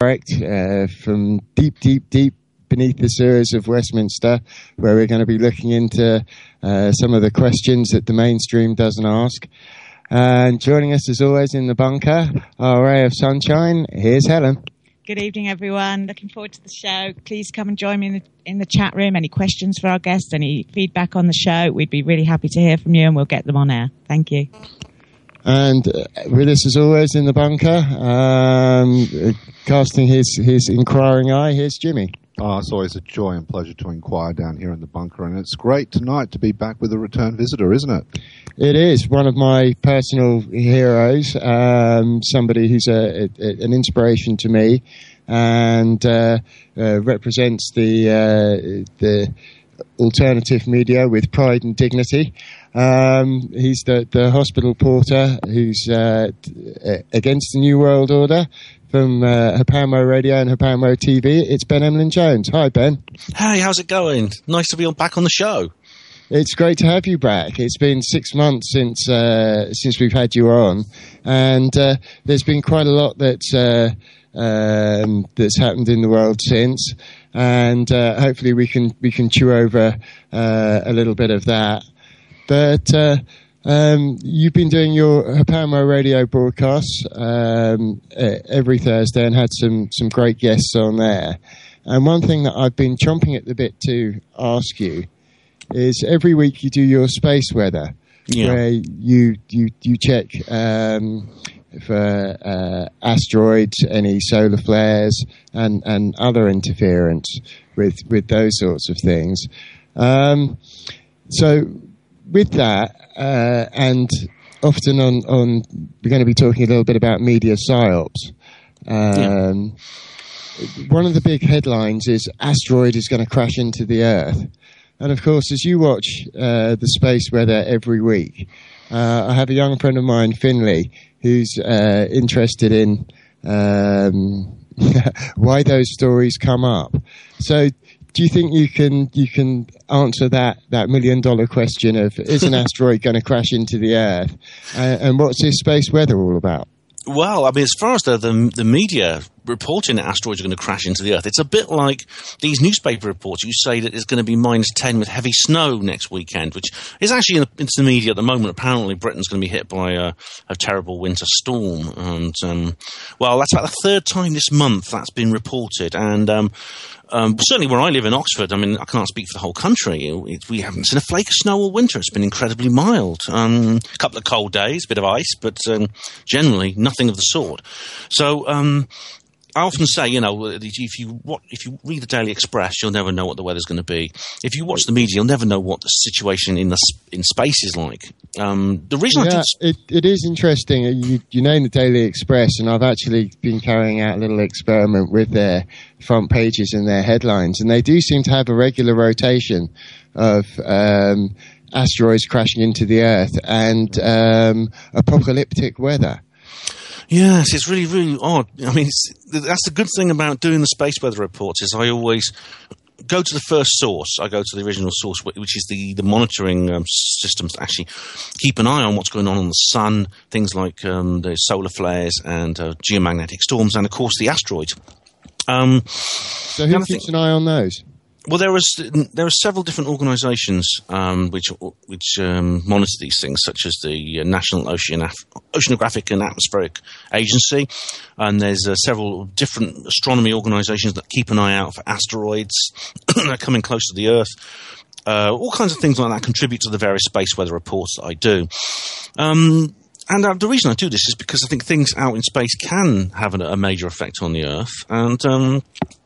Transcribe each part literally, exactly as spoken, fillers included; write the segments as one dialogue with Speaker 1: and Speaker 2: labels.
Speaker 1: uh, from deep, deep, deep beneath the sewers of Westminster, where we're going to be looking into uh, some of the questions that the mainstream doesn't ask. And joining us, as always, in the bunker, our ray of sunshine, here's Helen.
Speaker 2: Good evening, everyone. Looking forward to the show. Please come and join me in the, in the chat room. Any questions for our guests, any feedback on the show, we'd be really happy to hear from you, and we'll get them on air. Thank you.
Speaker 1: And uh, with us, as always, in the bunker, um, uh, casting his, his inquiring eye, here's Jimmy.
Speaker 3: Oh, it's always a joy and pleasure to inquire down here in the bunker, and it's great tonight to be back with a return visitor, isn't it?
Speaker 1: It is one of my personal heroes, um, somebody who's a, a, an inspiration to me, and uh, uh, represents the uh, the alternative media with pride and dignity. Um, he's the, the hospital porter who's uh, against the New World Order. From uh, Hapamo Radio and Hapamo T V, it's Ben Emlyn-Jones. Hi, Ben.
Speaker 4: Hey, how's it going? Nice to be on, back on the show.
Speaker 1: It's great to have you back. It's been six months since uh, since we've had you on, and uh, there's been quite a lot that's uh, um, that's happened in the world since, and uh, hopefully we can we can chew over uh, a little bit of that. But uh, Um, you've been doing your Hapamo Radio broadcasts um, every Thursday and had some, some great guests on there. And one thing that I've been chomping at the bit to ask you is every week you do your space weather, yeah. where you you you check um, for uh, asteroids, any solar flares, and, and other interference with with those sorts of things. Um, so with that. Uh, and often on, on, we're going to be talking a little bit about media psyops. Um, yeah. One of the big headlines is asteroid is going to crash into the Earth. And of course, as you watch uh, the space weather every week, uh, I have a young friend of mine, Finley, who's uh, interested in um, why those stories come up. So, do you think you can you can answer that, that million dollar question of is an asteroid going to crash into the Earth, uh, and what's this space weather all about?
Speaker 4: Well, I mean, as far as the the, the media reporting that asteroids are going to crash into the Earth, it's a bit like these newspaper reports. You say that it's going to be minus ten with heavy snow next weekend, which is actually in the, into the media at the moment. Apparently, Britain's going to be hit by a, a terrible winter storm, and um, well, that's about the third time this month that's been reported, and. Um, Um, certainly where I live in Oxford, I mean, I can't speak for the whole country. It, we haven't seen a flake of snow all winter. It's been incredibly mild. Um, a couple of cold days, a bit of ice, but um, generally nothing of the sort. So um, I often say, you know, if you what, if you read the Daily Express, you'll never know what the weather's going to be. If you watch the media, you'll never know what the situation in the in space is like. Um, the reason
Speaker 1: yeah,
Speaker 4: I do
Speaker 1: it, it is interesting. You, you name the Daily Express, and I've actually been carrying out a little experiment with their front pages and their headlines, and they do seem to have a regular rotation of um, asteroids crashing into the Earth and um, apocalyptic weather.
Speaker 4: Yes, it's really, really odd. I mean, it's, that's the good thing about doing the space weather reports is I always go to the first source. I go to the original source, which is the, the monitoring um, systems that actually keep an eye on what's going on on the sun, things like um, the solar flares and uh, geomagnetic storms, and, of course, the asteroids. Um,
Speaker 1: so who keeps an eye on those?
Speaker 4: Well, there was there are several different organisations um, which which um, monitor these things, such as the National Oceanographic Oceanographic and Atmospheric Agency, and there's uh, several different astronomy organisations that keep an eye out for asteroids that are coming close to the Earth. Uh, all kinds of things like that contribute to the various space weather reports that I do. Um, And uh, the reason I do this is because I think things out in space can have a, a major effect on the Earth, and um,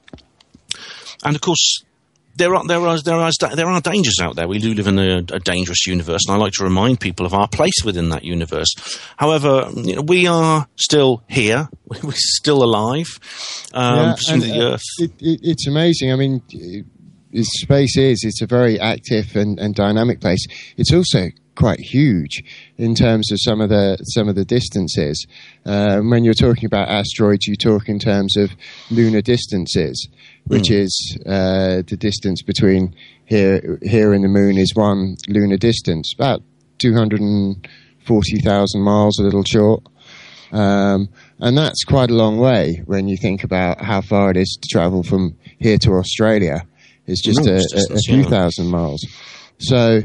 Speaker 4: and of course there are there are there are there are dangers out there. We do live in a, a dangerous universe, and I like to remind people of our place within that universe. However, you know, we are still here; we're still alive. Um,
Speaker 1: yeah, and,
Speaker 4: the
Speaker 1: uh,
Speaker 4: Earth.
Speaker 1: It, it, it's amazing. I mean, it, space is it's a very active and, and dynamic place. It's also quite huge in terms of some of the some of the distances. Um, when you're talking about asteroids, you talk in terms of lunar distances, which mm. is uh, the distance between here here and the moon is one lunar distance, about two hundred forty thousand miles, a little short. Um, and that's quite a long way when you think about how far it is to travel from here to Australia. It's just
Speaker 4: No,
Speaker 1: a,
Speaker 4: it's just
Speaker 1: a, a
Speaker 4: this,
Speaker 1: few
Speaker 4: yeah.
Speaker 1: thousand miles. So,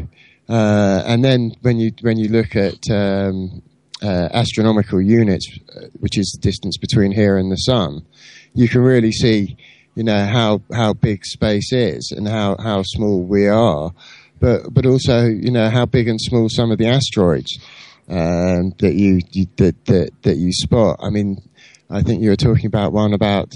Speaker 1: uh, and then when you when you look at um, uh, astronomical units, which is the distance between here and the sun, you can really see, you know, how how big space is and how, how small we are, but but also, you know, how big and small some of the asteroids um, that you, you that, that that you spot. I mean, I think you were talking about one about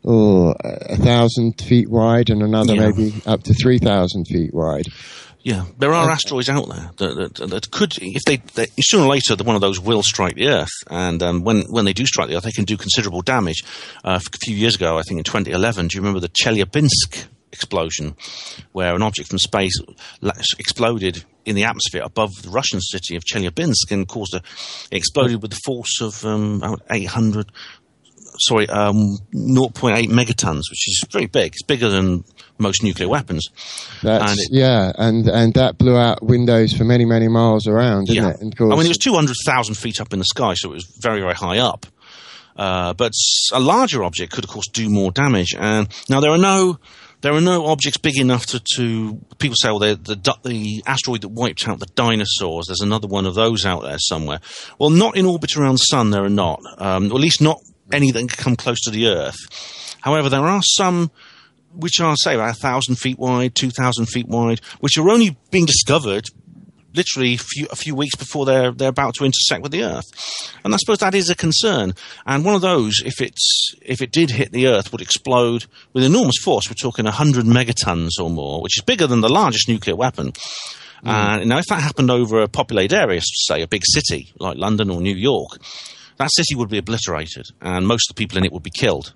Speaker 1: oh a thousand feet wide and another
Speaker 4: Yeah.
Speaker 1: maybe up to three thousand feet wide.
Speaker 4: Yeah, there are asteroids out there that, that, that could, if they, they, sooner or later, one of those will strike the Earth. And um, when, when they do strike the Earth, they can do considerable damage. Uh, a few years ago, I think in twenty eleven, do you remember the Chelyabinsk explosion, where an object from space la- exploded in the atmosphere above the Russian city of Chelyabinsk and caused a, it exploded with the force of um, about eight hundred, sorry, um, zero point eight megatons, which is very big. It's bigger than most nuclear weapons.
Speaker 1: That's,
Speaker 4: And it-
Speaker 1: yeah, and, and that blew out windows for many, many miles around, didn't
Speaker 4: Yeah.
Speaker 1: it? And of course,
Speaker 4: I mean, it was two hundred thousand feet up in the sky, so it was very, very high up. Uh, but s- a larger object could, of course, do more damage. And now there are no, there are no objects big enough to, to people say, well, the, the the asteroid that wiped out the dinosaurs. There's another one of those out there somewhere. Well, not in orbit around the sun. There are not, um, or at least not any that can come close to the Earth. However, there are some which are, say, about a thousand feet wide, two thousand feet wide, which are only being discovered literally a few, a few weeks before they're they're about to intersect with the Earth, and I suppose that is a concern. And one of those, if it's if it did hit the Earth, would explode with enormous force. We're talking a hundred megatons or more, which is bigger than the largest nuclear weapon. Mm. And now, if that happened over a populated area, say a big city like London or New York, that city would be obliterated, and most of the people in it would be killed.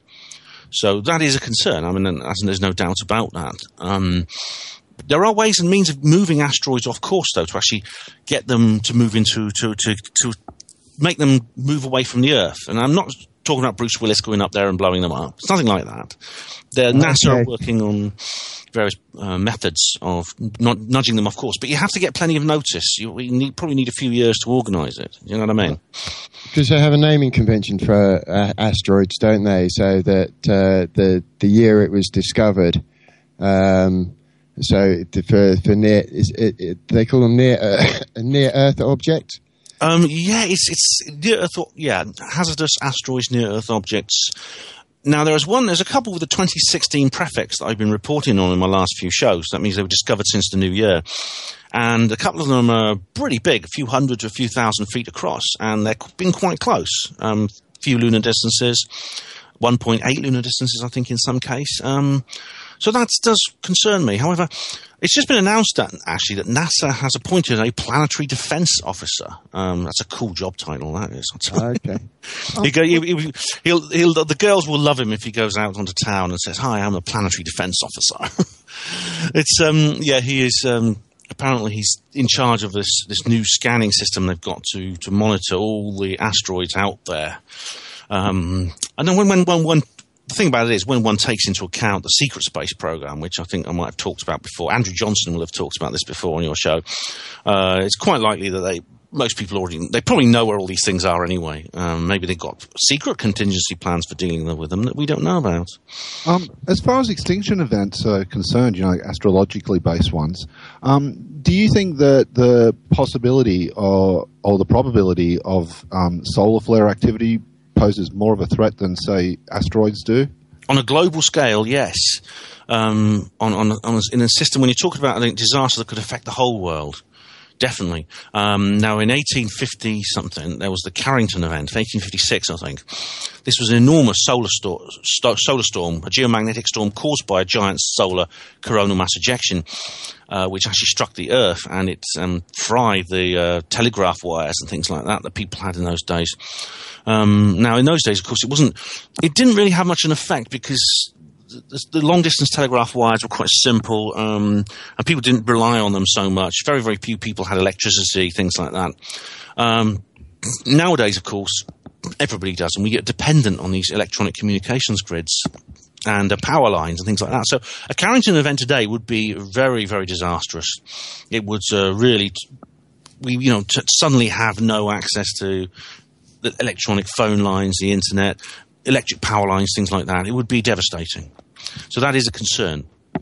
Speaker 4: So that is a concern. I mean, and there's no doubt about that. Um, there are ways and means of moving asteroids off course, though, to actually get them to move into, to, to, to make them move away from the Earth. And I'm not talking about Bruce Willis going up there and blowing them up. It's nothing like that. The
Speaker 1: Okay.
Speaker 4: NASA are working on various uh, methods of not nudging them off course, but you have to get plenty of notice. You, you need, probably need a few years to organise it. You know what I mean?
Speaker 1: because they have a naming convention for uh, asteroids, don't they? So that uh, the the year it was discovered. Um, so for for near, is it, it, they call them near uh, a near Earth object.
Speaker 4: Um, yeah, it's it's near Earth. Yeah, hazardous asteroids, near Earth objects. Now there is one. There's a couple with the twenty sixteen prefix that I've been reporting on in my last few shows. That means they were discovered since the new year, and a couple of them are pretty big, a few hundred to a few thousand feet across, and they've been quite close. Um, few lunar distances, one point eight lunar distances, I think, in some case. Um, so that does concern me. However, it's just been announced that actually that NASA has appointed a planetary defense officer. Um, that's a cool job title, that is. I'll tell you.
Speaker 1: Okay.
Speaker 4: He go, he, he, he'll, he'll, the girls will love him if he goes out onto town and says, "Hi, I'm a planetary defense officer." It's um, yeah, he is. Um, apparently, he's in charge of this this new scanning system they've got to to monitor all the asteroids out there. Um, and then when when when one. The thing about it is, when one takes into account the secret space program, which I think I might have talked about before, Andrew Johnson will have talked about this before on your show. Uh, it's quite likely that they, most people already, they probably know where all these things are anyway. Um, maybe they've got secret contingency plans for dealing with them that we don't know about.
Speaker 3: Um, as far as extinction events are concerned, you know, like astrologically based ones, um, do you think that the possibility or or the probability of um, solar flare activity poses more of a threat than, say, asteroids do?
Speaker 4: On a global scale, yes. Um, on, on, on a, in a system, when you're talking about a disaster that could affect the whole world, definitely. Um, now, in eighteen fifty something, there was the Carrington event, eighteen fifty-six, I think. This was an enormous solar, sto- st- solar storm, a geomagnetic storm caused by a giant solar coronal mass ejection, uh, which actually struck the Earth, and it um, fried the uh, telegraph wires and things like that that people had in those days. Um, now, in those days, of course, it wasn't. It didn't really have much of an effect because the, the long-distance telegraph wires were quite simple, um, and people didn't rely on them so much. Very, very few people had electricity, things like that. Um, nowadays, of course, everybody does, and we get dependent on these electronic communications grids and uh, power lines and things like that. So, a Carrington event today would be very, very disastrous. It would uh, really, t- we you know, t- suddenly have no access to the electronic phone lines, the internet, electric power lines, things like that. It would be devastating. So that is a concern.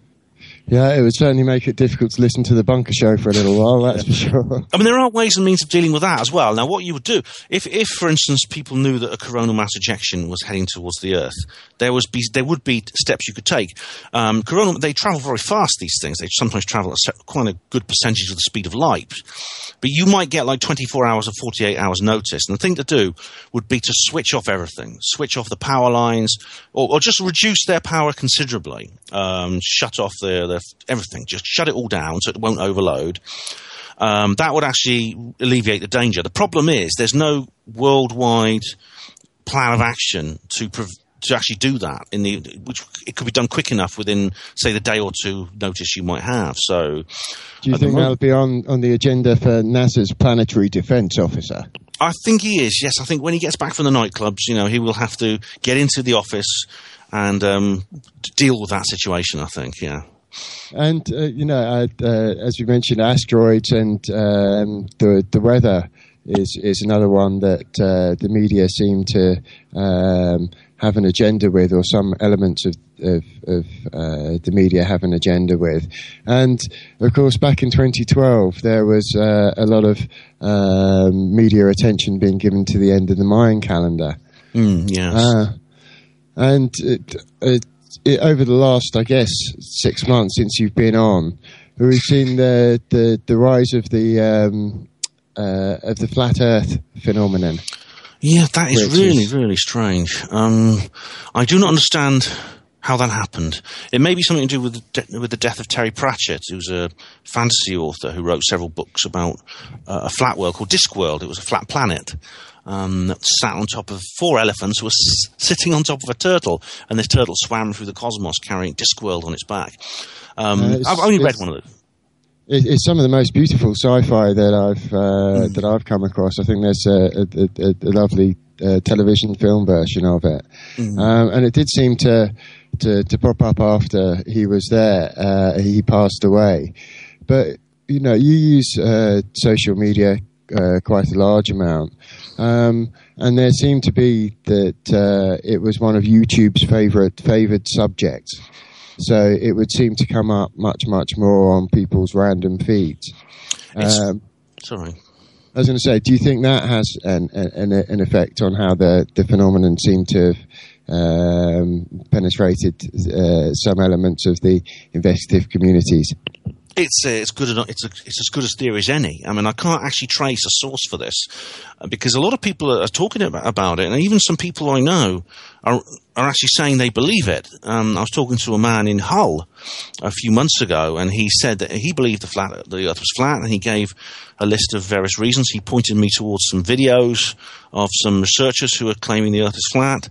Speaker 1: Yeah, it would certainly make it difficult to listen to the Bunker Show for a little while, that's for sure.
Speaker 4: I mean, there are ways and means of dealing with that as well. Now, what you would do, if, if for instance, people knew that a coronal mass ejection was heading towards the Earth, there was be, there would be steps you could take. Um, coronal, they travel very fast, these things. They sometimes travel at quite a good percentage of the speed of light. But you might get like twenty-four hours or forty-eight hours notice. And the thing to do would be to switch off everything, switch off the power lines, or, or just reduce their power considerably. Um, shut off the, the everything. Just shut it all down so it won't overload. Um, that would actually alleviate the danger. The problem is there's no worldwide plan of action to prov- to actually do that. In the which it could be done quick enough within, say, the day or two notice you might have. So,
Speaker 1: do you think that'll be on, on the agenda for NASA's planetary defense officer?
Speaker 4: I think he is. Yes, I think when he gets back from the nightclubs, you know, he will have to get into the office and um, deal with that situation, I think, yeah.
Speaker 1: And, uh, you know, uh, uh, as we mentioned, asteroids and um, the the weather is, is another one that uh, the media seem to um, have an agenda with, or some elements of, of, of uh, the media have an agenda with. And, of course, back in twenty twelve, there was uh, a lot of um, media attention being given to the end of the Mayan calendar.
Speaker 4: Mm, yes.
Speaker 1: Uh, and it, it, it, over the last, I guess, six months since you've been on, we've seen the the, the rise of the um, uh, of the flat Earth phenomenon.
Speaker 4: Yeah, that is
Speaker 1: Which
Speaker 4: really,
Speaker 1: is,
Speaker 4: really strange. Um, I do not understand how that happened. It may be something to do with the, de- with the death of Terry Pratchett, who's a fantasy author who wrote several books about uh, a flat world called Discworld. It was a flat planet. Um, that sat on top of four elephants who were s- sitting on top of a turtle, and this turtle swam through the cosmos carrying Discworld on its back. Um, uh, I've only read one of those.
Speaker 1: It's some of the most beautiful sci-fi that I've uh, mm. that I've come across. I think there's a, a, a, a lovely uh, television film version of it, mm. um, and it did seem to, to to pop up after he was there. Uh, he passed away, but you know, you use uh, social media uh, quite a large amount. Um, and there seemed to be that uh, it was one of YouTube's favorite favored subjects. So it would seem to come up much, much more on people's random feeds. Um,
Speaker 4: sorry.
Speaker 1: I was going to say, do you think that has an, an, an effect on how the, the phenomenon seemed to have um, penetrated uh, some elements of the investigative communities?
Speaker 4: It's uh, it's good enough. It's a, it's as good a theory as any. I mean, I can't actually trace a source for this uh, because a lot of people are talking about, about it, and even some people I know are are actually saying they believe it. Um, I was talking to a man in Hull a few months ago, and he said that he believed the flat the Earth was flat, and he gave a list of various reasons. He pointed me towards some videos of some researchers who are claiming the Earth is flat.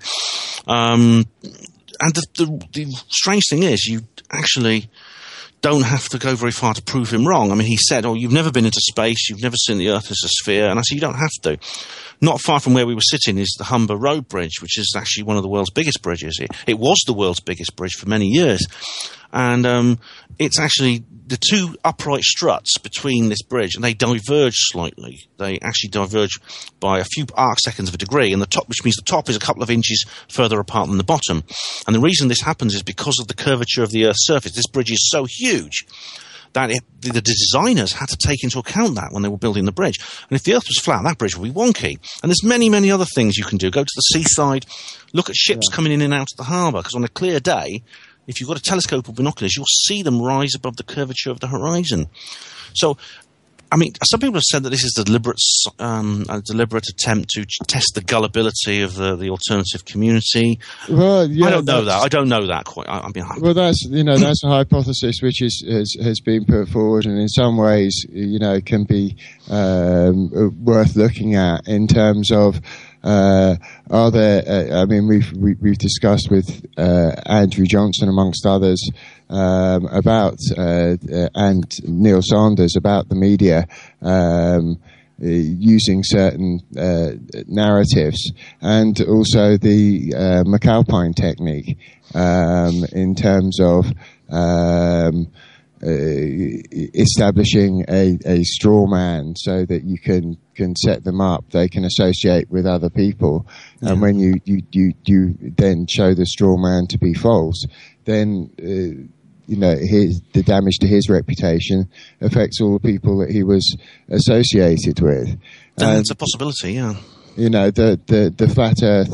Speaker 4: Um, and the, the the strange thing is, you actually don't have to go very far to prove him wrong. I mean, he said, oh, you've never been into space, you've never seen the Earth as a sphere. And I said, you don't have to. Not far from where we were sitting is the Humber Road Bridge, which is actually one of the world's biggest bridges. It, it was the world's biggest bridge for many years. And um, it's actually the two upright struts between this bridge, and they diverge slightly. They actually diverge by a few arc seconds of a degree, and the top, which means the top is a couple of inches further apart than the bottom. And the reason this happens is because of the curvature of the Earth's surface. This bridge is so huge that it, the, the designers had to take into account that when they were building the bridge. And if the Earth was flat, that bridge would be wonky. And there's many, many other things you can do. Go to the seaside, look at ships yeah. coming in and out of the harbour, because on a clear day, if you've got a telescope or binoculars, you'll see them rise above the curvature of the horizon. So, I mean, some people have said that this is a deliberate, um, a deliberate attempt to test the gullibility of the, the alternative community.
Speaker 1: Well, yeah,
Speaker 4: I don't know that. I don't know that quite. I, I mean, I,
Speaker 1: well, that's you know that's a hypothesis which is has, has been put forward, and in some ways, you know, can be um, worth looking at in terms of. Uh, are there? Uh, I mean, we've we, we've discussed with uh, Andrew Johnson, amongst others, um, about uh, uh, and Neil Sanders about the media um, uh, using certain uh, narratives, and also the uh, McAlpine technique um, in terms of. Um, uh, establishing a, a straw man so that you can, can set them up. They can associate with other people. Yeah. And when you, you, you, you then show the straw man to be false, then, uh, you know, his, the damage to his reputation affects all the people that he was associated with.
Speaker 4: That's a possibility, yeah.
Speaker 1: You know, the, the, the flat earth,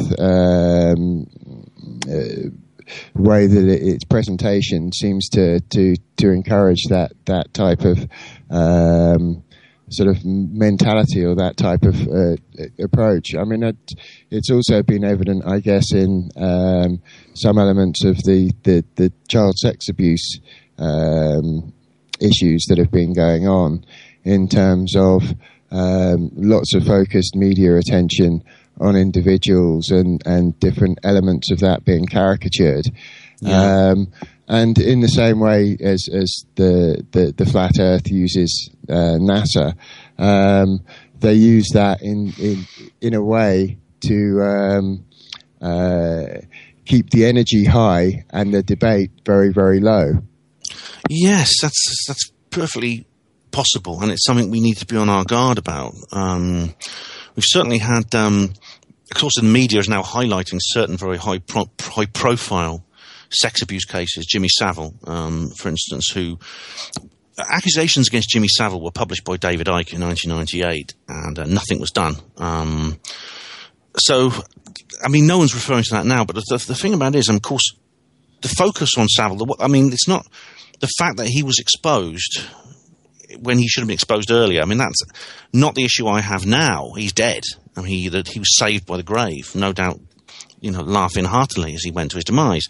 Speaker 1: um, uh, way that it, its presentation seems to, to, to encourage that, that type of, um, sort of mentality or that type of uh, approach. I mean, it, it's also been evident, I guess, in um, some elements of the, the, the child sex abuse um, issues that have been going on in terms of um, lots of focused media attention on individuals and, and different elements of that being caricatured. Yeah. Um, and in the same way as, as the, the, the flat earth uses uh, NASA, um, they use that in, in, in a way to um, uh, keep the energy high and the debate very, very low.
Speaker 4: Yes, that's, that's perfectly possible, and it's something we need to be on our guard about. Um, we've certainly had, um, of course, the media is now highlighting certain very high pro- high profile sex abuse cases. Jimmy Savile, um, for instance, who accusations against Jimmy Savile were published by David Icke in nineteen ninety-eight, and uh, nothing was done. Um, so, I mean, no one's referring to that now, but the, the thing about it is, of course, the focus on Savile, the, I mean, it's not the fact that he was exposed when he should have been exposed earlier. I mean, that's not the issue I have now. He's dead. I mean, he, that he was saved by the grave, no doubt, you know, laughing heartily as he went to his demise.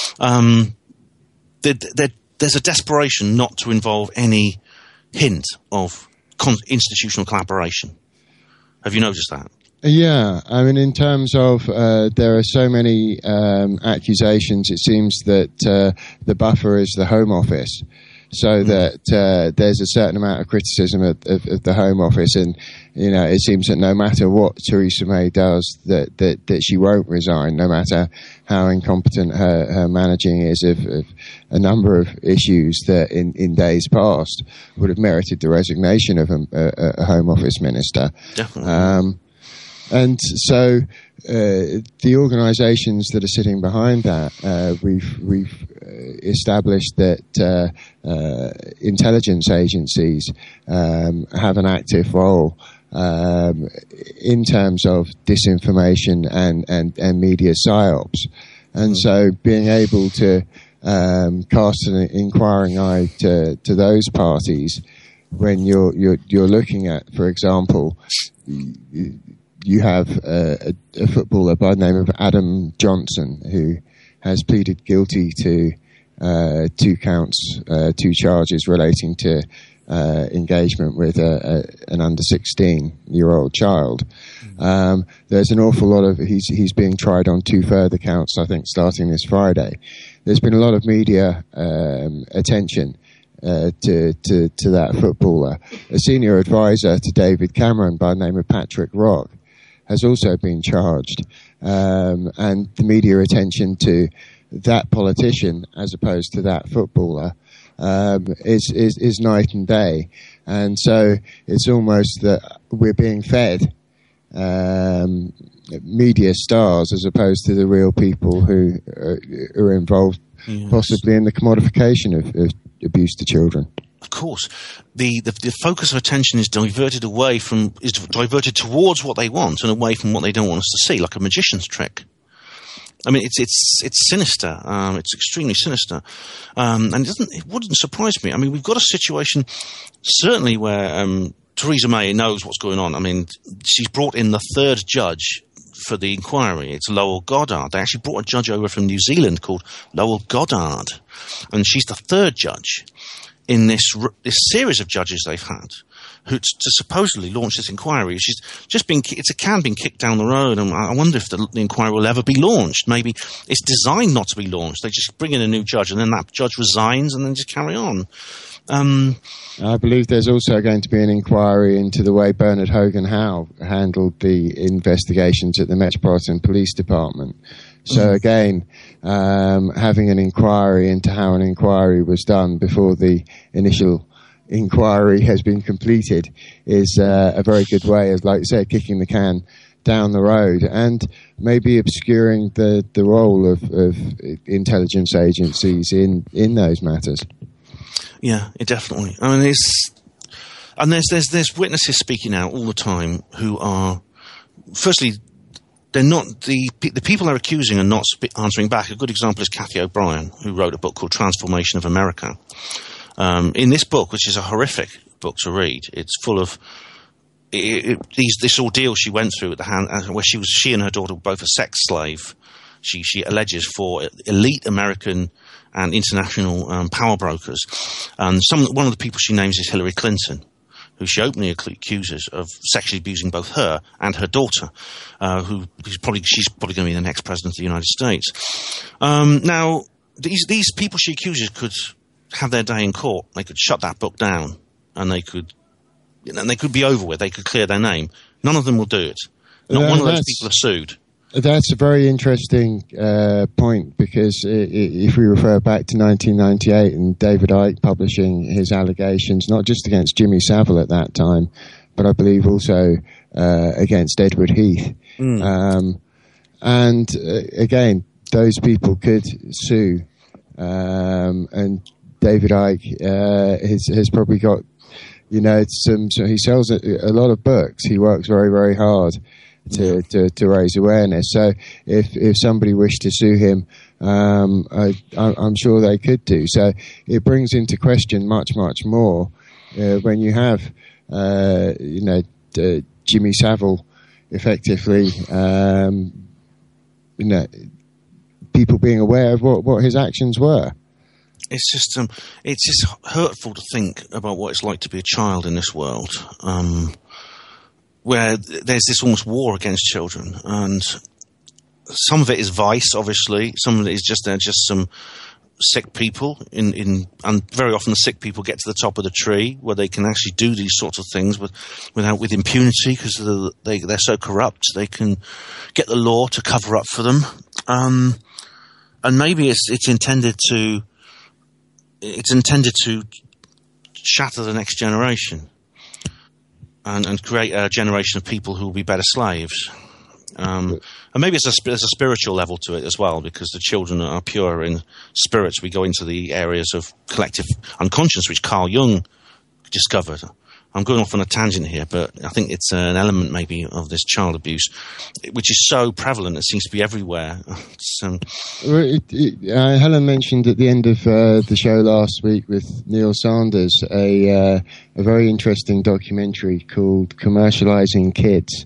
Speaker 4: Um, there, there, there's a desperation not to involve any hint of con- institutional collaboration. Have you noticed that?
Speaker 1: Yeah, I mean, in terms of uh, there are so many um, accusations, it seems that uh, the buffer is the Home Office. So that uh, there's a certain amount of criticism of, of, of the Home Office, and you know it seems that no matter what Theresa May does, that that, that she won't resign, no matter how incompetent her, her managing is of, of a number of issues that in, in days past would have merited the resignation of a, a, a Home Office minister.
Speaker 4: Definitely.
Speaker 1: Um, And so uh, the organisations that are sitting behind that, uh, we've we've established that uh, uh, intelligence agencies um, have an active role um, in terms of disinformation and, and, and media psyops. And so being able to um, cast an inquiring eye to, to those parties when you're, you're, you're looking at, for example, you, you have a, a footballer by the name of Adam Johnson who has pleaded guilty to uh, two counts, uh, two charges relating to uh, engagement with a, a, an under sixteen-year-old child. Mm-hmm. Um, there's an awful lot of he's he's being tried on two further counts, I think, starting this Friday. There's been a lot of media um, attention Uh, to, to, to that footballer. A senior advisor to David Cameron by the name of Patrick Rock has also been charged. Um, and the media attention to that politician as opposed to that footballer um, is, is, is night and day. And so it's almost that we're being fed um, media stars as opposed to the real people who are, are involved, yes, possibly in the commodification of, of abuse to children.
Speaker 4: Of course, the, the the focus of attention is diverted away from is diverted towards what they want and away from what they don't want us to see, like a magician's trick. I mean, it's it's it's sinister. Um, it's extremely sinister, um, and it doesn't it wouldn't surprise me. I mean, we've got a situation certainly where um, Theresa May knows what's going on. I mean, she's brought in the third judge for the inquiry. It's Lowell Goddard. They actually brought a judge over from New Zealand called Lowell Goddard, and she's the third judge in this this series of judges they've had who t- to supposedly launch this inquiry. She's just been it's a can being kicked down the road, and I wonder if the, the inquiry will ever be launched. Maybe it's designed not to be launched. They just bring in a new judge, and then that judge resigns, and then just carry on. Um,
Speaker 1: I believe there's also going to be an inquiry into the way Bernard Hogan Howe handled the investigations at the Metropolitan Police Department, So
Speaker 4: Mm-hmm.
Speaker 1: again, um, having an inquiry into how an inquiry was done before the initial inquiry has been completed is uh, a very good way of, like you say, kicking the can down the road and maybe obscuring the, the role of, of intelligence agencies in, in those matters.
Speaker 4: Yeah, it definitely. I mean, it's and there's there's there's witnesses speaking out all the time who are, firstly, they're not the the people they're accusing are not sp- answering back. A good example is Cathy O'Brien, who wrote a book called Transformation of America. Um, in this book, which is a horrific book to read, it's full of it, it, these this ordeal she went through at the hand, where she was she and her daughter were both a sex slave. She she alleges for elite American and international um, power brokers, and some one of the people she names is Hillary Clinton, who she openly accuses of sexually abusing both her and her daughter, uh, who who's probably she's probably going to be the next president of the United States. Um, now, these these people she accuses could have their day in court. They could shut that book down, and they could, you know, and they could be over with. They could clear their name. None of them will do it. Not
Speaker 1: Uh,
Speaker 4: one of those
Speaker 1: that's-
Speaker 4: people are sued.
Speaker 1: That's a very interesting uh, point because i- i- if we refer back to nineteen ninety-eight and David Icke publishing his allegations, not just against Jimmy Savile at that time, but I believe also uh, against Edward Heath.
Speaker 4: Mm.
Speaker 1: Um, and uh, again, those people could sue. Um, and David Icke uh, has, has probably got, you know, some, so he sells a, a lot of books. He works very, very hard to, to, to raise awareness. So if, if somebody wished to sue him, um, I, I'm sure they could do. So it brings into question much, much more uh, when you have, uh, you know, uh, Jimmy Savile effectively, um, you know, people being aware of what, what his actions were.
Speaker 4: It's just um, it's just hurtful to think about what it's like to be a child in this world, um, where there's this almost war against children, and some of it is vice, obviously. Some of it is just they're just some sick people in, in and very often the sick people get to the top of the tree where they can actually do these sorts of things with without with impunity because they're, they they're so corrupt they can get the law to cover up for them, um, and maybe it's it's intended to. It's intended to shatter the next generation and, and create a generation of people who will be better slaves. Um, and maybe it's a, there's a spiritual level to it as well, because the children are pure in spirits. We go into the areas of collective unconscious, which Carl Jung discovered. I'm going off on a tangent here, but I think it's an element maybe of this child abuse, which is so prevalent. It seems to be everywhere. Um,
Speaker 1: Well, it, it, uh, Helen mentioned at the end of uh, the show last week with Neil Sanders a uh, a very interesting documentary called "Commercializing Kids,"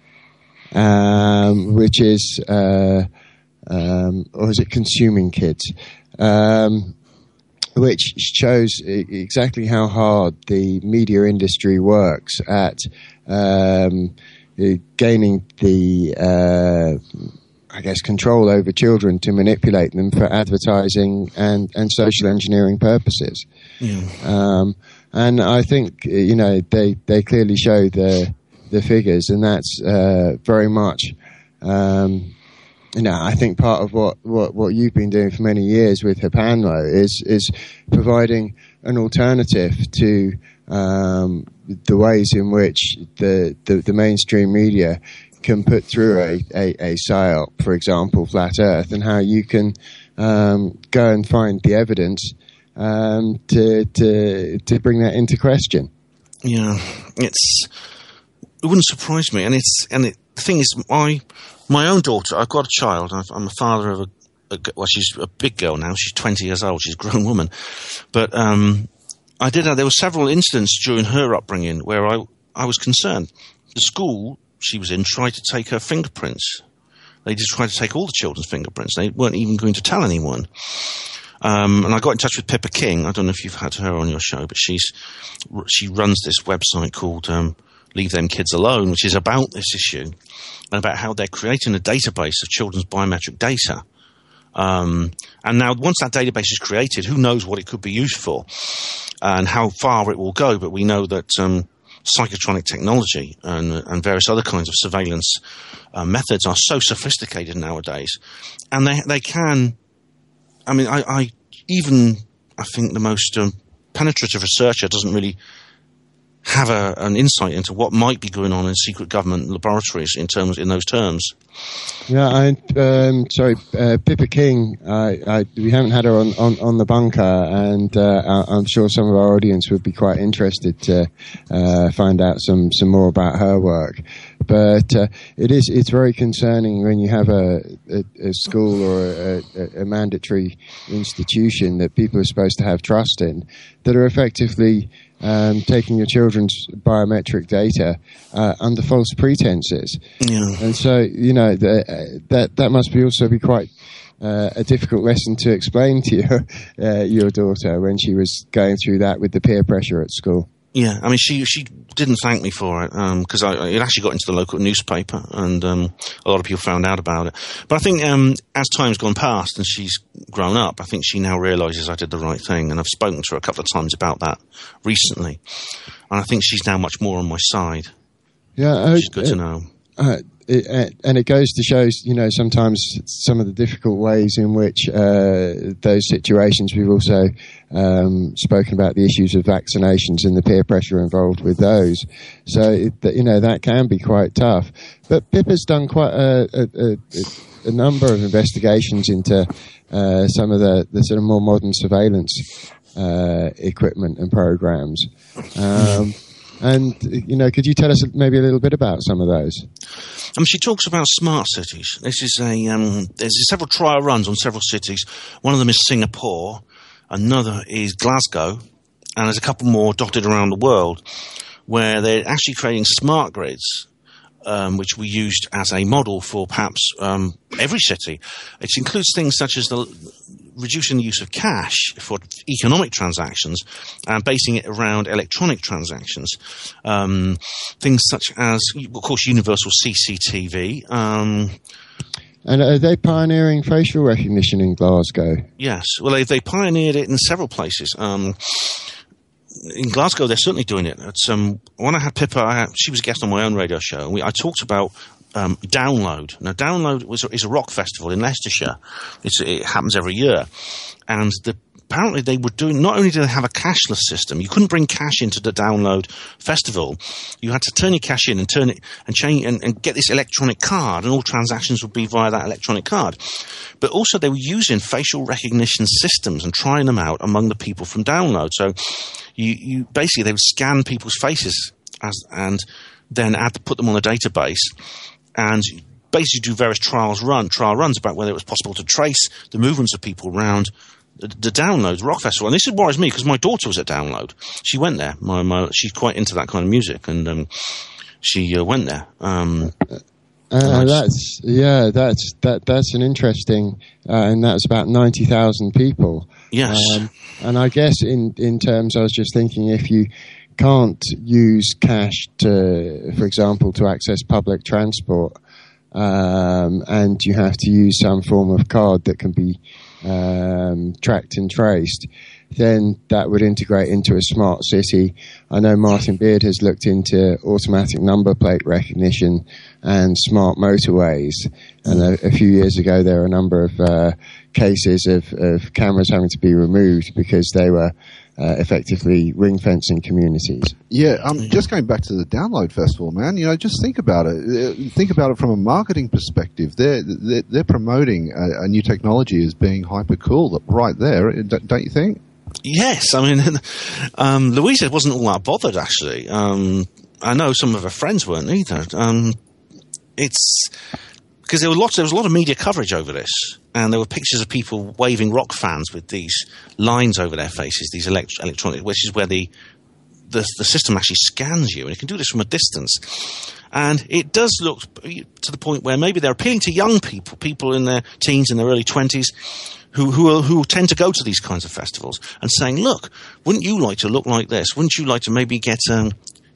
Speaker 1: um, which is uh, um, or is it "Consuming Kids," um, which shows exactly how hard the media industry works at um, gaining the. Uh, I guess, control over children to manipulate them for advertising and, and social engineering purposes.
Speaker 4: yeah.
Speaker 1: Um, and I think, you know, they, they clearly show the, the figures, and that's, uh, very much, um, you know, I think part of what, what, what you've been doing for many years with Hapanlo is, is providing an alternative to, um, the ways in which the, the, the mainstream media can put through a, a, a psyop, for example, Flat Earth, and how you can um, go and find the evidence um, to, to to bring that into question.
Speaker 4: Yeah, it's it wouldn't surprise me, and it's and it, the thing is, my my own daughter. I've got a child. I've, I'm a father of a, a well, she's a big girl now. She's twenty years old. She's a grown woman, but um, I did. There were several incidents during her upbringing where I I was concerned. The school she was in tried to take her fingerprints. They just tried to take all the children's fingerprints. They weren't even going to tell anyone. Um, and I got in touch with Pippa King. I don't know if you've had her on your show, but she's she runs this website called um, Leave Them Kids Alone, which is about this issue and about how they're creating a database of children's biometric data. Um, and now once that database is created, who knows what it could be used for and how far it will go. But we know that um, psychotronic technology and, and various other kinds of surveillance uh, methods are so sophisticated nowadays, and they they can. I mean, I, I even I think the most um, penetrative researcher doesn't really have a, an insight into what might be going on in secret government laboratories in terms in those terms.
Speaker 1: Yeah, I um, sorry, uh, Pippa King. I, I, we haven't had her on, on, on the bunker, and uh, I'm sure some of our audience would be quite interested to uh, find out some, some more about her work. But uh, it is it's very concerning when you have a, a, a school or a, a mandatory institution that people are supposed to have trust in that are effectively um, taking your children's biometric data uh, under false pretenses.
Speaker 4: Yeah.
Speaker 1: And so, you know, the, that that must be also be quite uh, a difficult lesson to explain to your uh, your daughter when she was going through that with the peer pressure at school.
Speaker 4: Yeah, I mean, she she didn't thank me for it because um, it actually got into the local newspaper, and um, a lot of people found out about it. But I think um, as time's gone past and she's grown up, I think she now realises I did the right thing, and I've spoken to her a couple of times about that recently, and I think she's now much more on my side.
Speaker 1: Yeah,
Speaker 4: which is good
Speaker 1: uh,
Speaker 4: to know.
Speaker 1: Uh, it, uh, and it goes to show, you know, sometimes some of the difficult ways in which uh, those situations. We've also um, spoken about the issues of vaccinations and the peer pressure involved with those. So, it, you know, that can be quite tough. But Pippa's done quite a, a, a, a number of investigations into uh, some of the, the sort of more modern surveillance uh, equipment and programs. Um, And, you know, could you tell us maybe a little bit about some of those?
Speaker 4: Um, she talks about smart cities. This is a um, there's several trial runs on several cities. One of them is Singapore. Another is Glasgow. And there's a couple more dotted around the world where they're actually creating smart grids, um, which we used as a model for perhaps um, every city. It includes things such as the reducing the use of cash for economic transactions and basing it around electronic transactions. Um, things such as, of course, universal C C T V. Um,
Speaker 1: and are they pioneering facial recognition in Glasgow?
Speaker 4: Yes. Well, they, they pioneered it in several places. Um, in Glasgow, they're certainly doing it. It's, um, when I had Pippa, I had, she was a guest on my own radio show, and we, I talked about Um, Download. Now, Download was, is a rock festival in Leicestershire. It's, it happens every year. And the, apparently they were doing, not only did they have a cashless system, you couldn't bring cash into the Download festival. You had to turn your cash in and turn it and change and, and get this electronic card, and all transactions would be via that electronic card. But also they were using facial recognition systems and trying them out among the people from Download. So you, you basically, they would scan people's faces as, and then add, put them on a database, and basically do various trials run, trial runs about whether it was possible to trace the movements of people around the, the Download Rock Festival. And this worries me because my daughter was at Download. She went there. My, my, she's quite into that kind of music, and um, she uh, went there. Um,
Speaker 1: uh, that's yeah, that's that that's an interesting, uh, and that's about ninety thousand people.
Speaker 4: Yes,
Speaker 1: um, and I guess in in terms, I was just thinking if you can't use cash to, for example, to access public transport, um, and you have to use some form of card that can be um, tracked and traced, then that would integrate into a smart city. I know Martin Beard has looked into automatic number plate recognition and smart motorways, and a, a few years ago there were a number of uh, cases of, of cameras having to be removed because they were Uh, effectively ring fencing communities.
Speaker 3: Yeah, um, just going back to the Download Festival, man. You know, just think about it. Uh, think about it from a marketing perspective. They're they're, they're promoting a, a new technology as being hyper cool right there. Don't you think?
Speaker 4: Yes, I mean, um, Louisa wasn't all that bothered actually. Um, I know some of her friends weren't either. Um, it's because there were lots. There was a lot of media coverage over this. And there were pictures of people waving rock fans with these lines over their faces, these elect- electronic, which is where the, the the system actually scans you, and it can do this from a distance. And it does look to the point where maybe they're appealing to young people, people in their teens and their early twenties, who who are, who tend to go to these kinds of festivals, and saying, "Look, wouldn't you like to look like this? Wouldn't you like to maybe get um,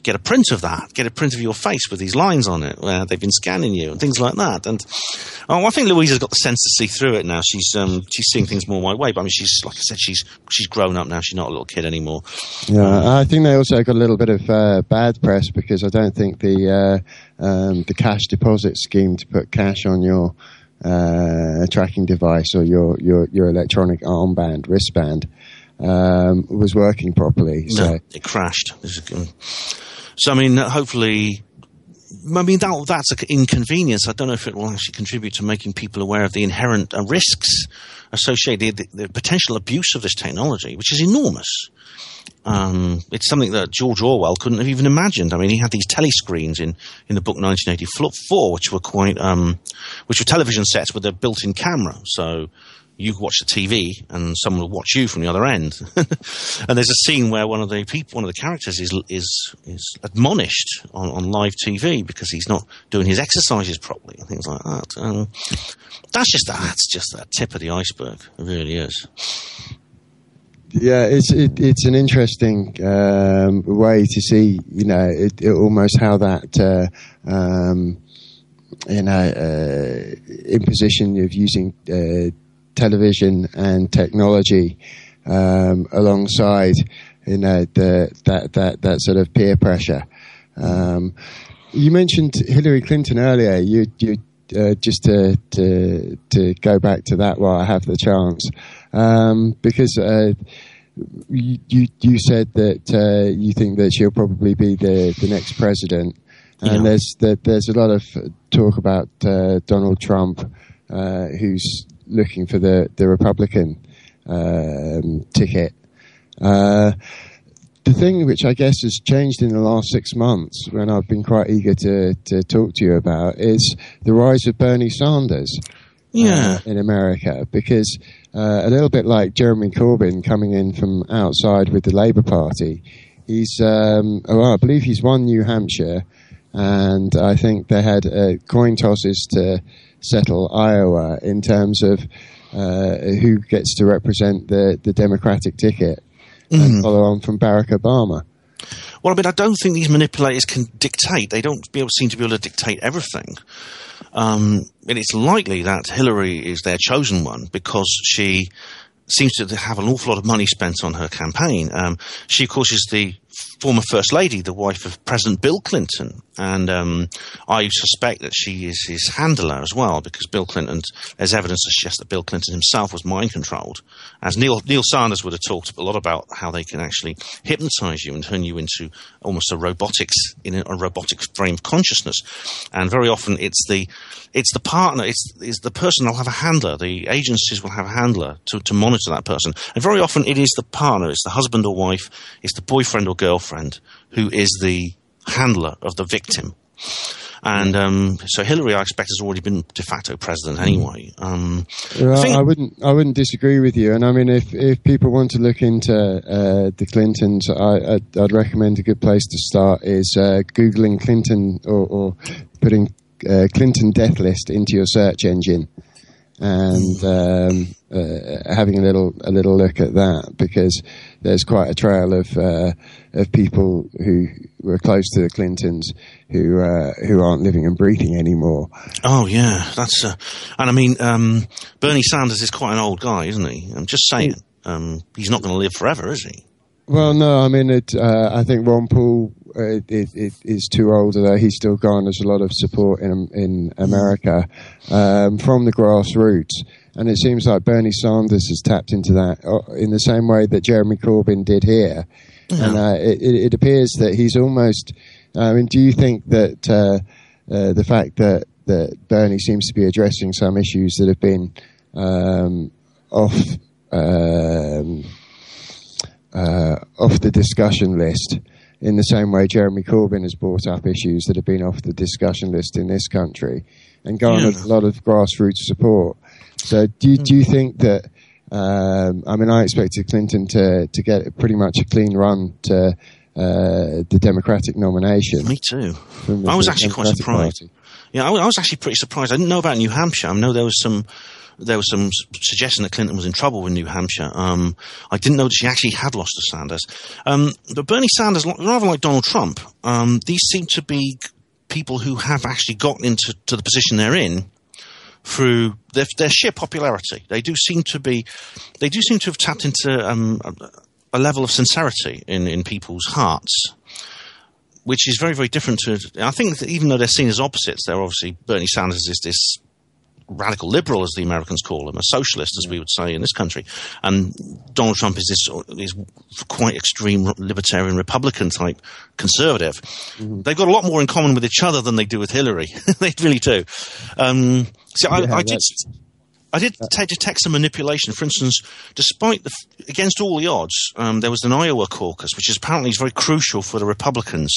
Speaker 4: get a print of that, get a print of your face with these lines on it where they've been scanning you and things like that. And oh, I think Louisa's got the sense to see through it now. She's um, she's seeing things more my way. But I mean, she's like I said, she's she's grown up now. She's not a little kid anymore.
Speaker 1: Yeah, I think they also got a little bit of uh, bad press because I don't think the uh, um, the cash deposit scheme to put cash on your uh, tracking device or your your, your electronic armband, wristband, um, was working properly. So
Speaker 4: no, it crashed. So I mean, hopefully, I mean that that's an inconvenience. I don't know if it will actually contribute to making people aware of the inherent uh, risks associated, the, the potential abuse of this technology, which is enormous. Um, it's something that George Orwell couldn't have even imagined. I mean, he had these telescreens in, in the book nineteen eighty-four, which were quite, um, which were television sets with a built-in camera. So you could watch the T V and someone would watch you from the other end. And there's a scene where one of the people, one of the characters is is is admonished on, on live T V because he's not doing his exercises properly and things like that. Um, that's just that's just the tip of the iceberg. It really is.
Speaker 1: Yeah, it's it, it's an interesting um, way to see, you know, it, it almost how that uh, um, you know uh, imposition of using Uh, television and technology um, alongside, you know, the, that that that sort of peer pressure. Um, you mentioned Hillary Clinton earlier. You you uh, just to, to to go back to that while I have the chance, um, because uh, you, you you said that uh, you think that she'll probably be the, the next president, and
Speaker 4: yeah.
Speaker 1: there's that there's a lot of talk about uh, Donald Trump, uh, who's looking for the, the Republican um, ticket. Uh, the thing which I guess has changed in the last six months, when I've been quite eager to, to talk to you about, is the rise of Bernie Sanders
Speaker 4: yeah.
Speaker 1: uh, in America. Because uh, a little bit like Jeremy Corbyn coming in from outside with the Labour Party, he's, um, well, I believe he's won New Hampshire, and I think they had uh, coin tosses to settle Iowa in terms of uh, who gets to represent the, the Democratic ticket mm. and follow on from Barack Obama.
Speaker 4: Well, I mean, I don't think these manipulators can dictate. They don't be able, seem to be able to dictate everything. Um, and it's likely that Hillary is their chosen one because she seems to have an awful lot of money spent on her campaign. Um, she, of course, is the former First Lady, the wife of President Bill Clinton. And um, I suspect that she is his handler as well, because Bill Clinton, there's evidence to suggest that Bill Clinton himself was mind-controlled. As Neil, Neil Sanders would have talked a lot about how they can actually hypnotize you and turn you into almost a robotics, in a, a robotic frame of consciousness. And very often it's the it's the partner, it's, it's the person will have a handler. The agencies will have a handler to, to monitor that person. And very often it is the partner, it's the husband or wife, it's the boyfriend or girlfriend who is the handler of the victim. And um, so Hillary, I expect, has already been de facto president anyway. Um,
Speaker 1: well,
Speaker 4: I, think-
Speaker 1: I wouldn't, I wouldn't disagree with you. And I mean, if if people want to look into uh, the Clintons, I, I'd, I'd recommend a good place to start is uh, googling Clinton or, or putting uh, Clinton death list into your search engine, and um, uh, having a little a little look at that, because there's quite a trail of uh, of people who were close to the Clintons who uh, who aren't living and breathing anymore.
Speaker 4: Oh yeah, that's uh, and I mean um, Bernie Sanders is quite an old guy, isn't he? I'm just saying, um, he's not going to live forever, is he?
Speaker 1: Well, no, I mean, it, uh, I think Ron Paul uh, it, it is too old, although he's still garners a lot of support in in America um, from the grassroots. And it seems like Bernie Sanders has tapped into that in the same way that Jeremy Corbyn did here. Yeah. And uh, it, it appears that he's almost... I mean, do you think that uh, uh, the fact that, that Bernie seems to be addressing some issues that have been um, off... Um, Uh, off the discussion list, in the same way Jeremy Corbyn has brought up issues that have been off the discussion list in this country and garnered yeah. a lot of grassroots support. So do you, do you think that, um, I mean, I expected Clinton to, to get pretty much a clean run to uh, the Democratic nomination.
Speaker 4: Me too. I was actually quite surprised. Party. Yeah, I was actually pretty surprised. I didn't know about New Hampshire. I know there was some there was some suggestion that Clinton was in trouble in New Hampshire. Um, I didn't know that she actually had lost to Sanders. Um, but Bernie Sanders, rather like Donald Trump, um, these seem to be people who have actually gotten into to the position they're in through their, their sheer popularity. They do seem to be, they do seem to have tapped into um, a, a level of sincerity in, in people's hearts, which is very, very different to, I think that even though they're seen as opposites, they're obviously, Bernie Sanders is this radical liberal, as the Americans call him, a socialist, as we would say in this country. And Donald Trump is this is quite extreme libertarian Republican type conservative. Mm-hmm. They've got a lot more in common with each other than they do with Hillary. They really do. Um, so yeah, I, I did, I did t- detect some manipulation. For instance, despite the, against all the odds, um, there was an Iowa caucus, which is apparently is very crucial for the Republicans.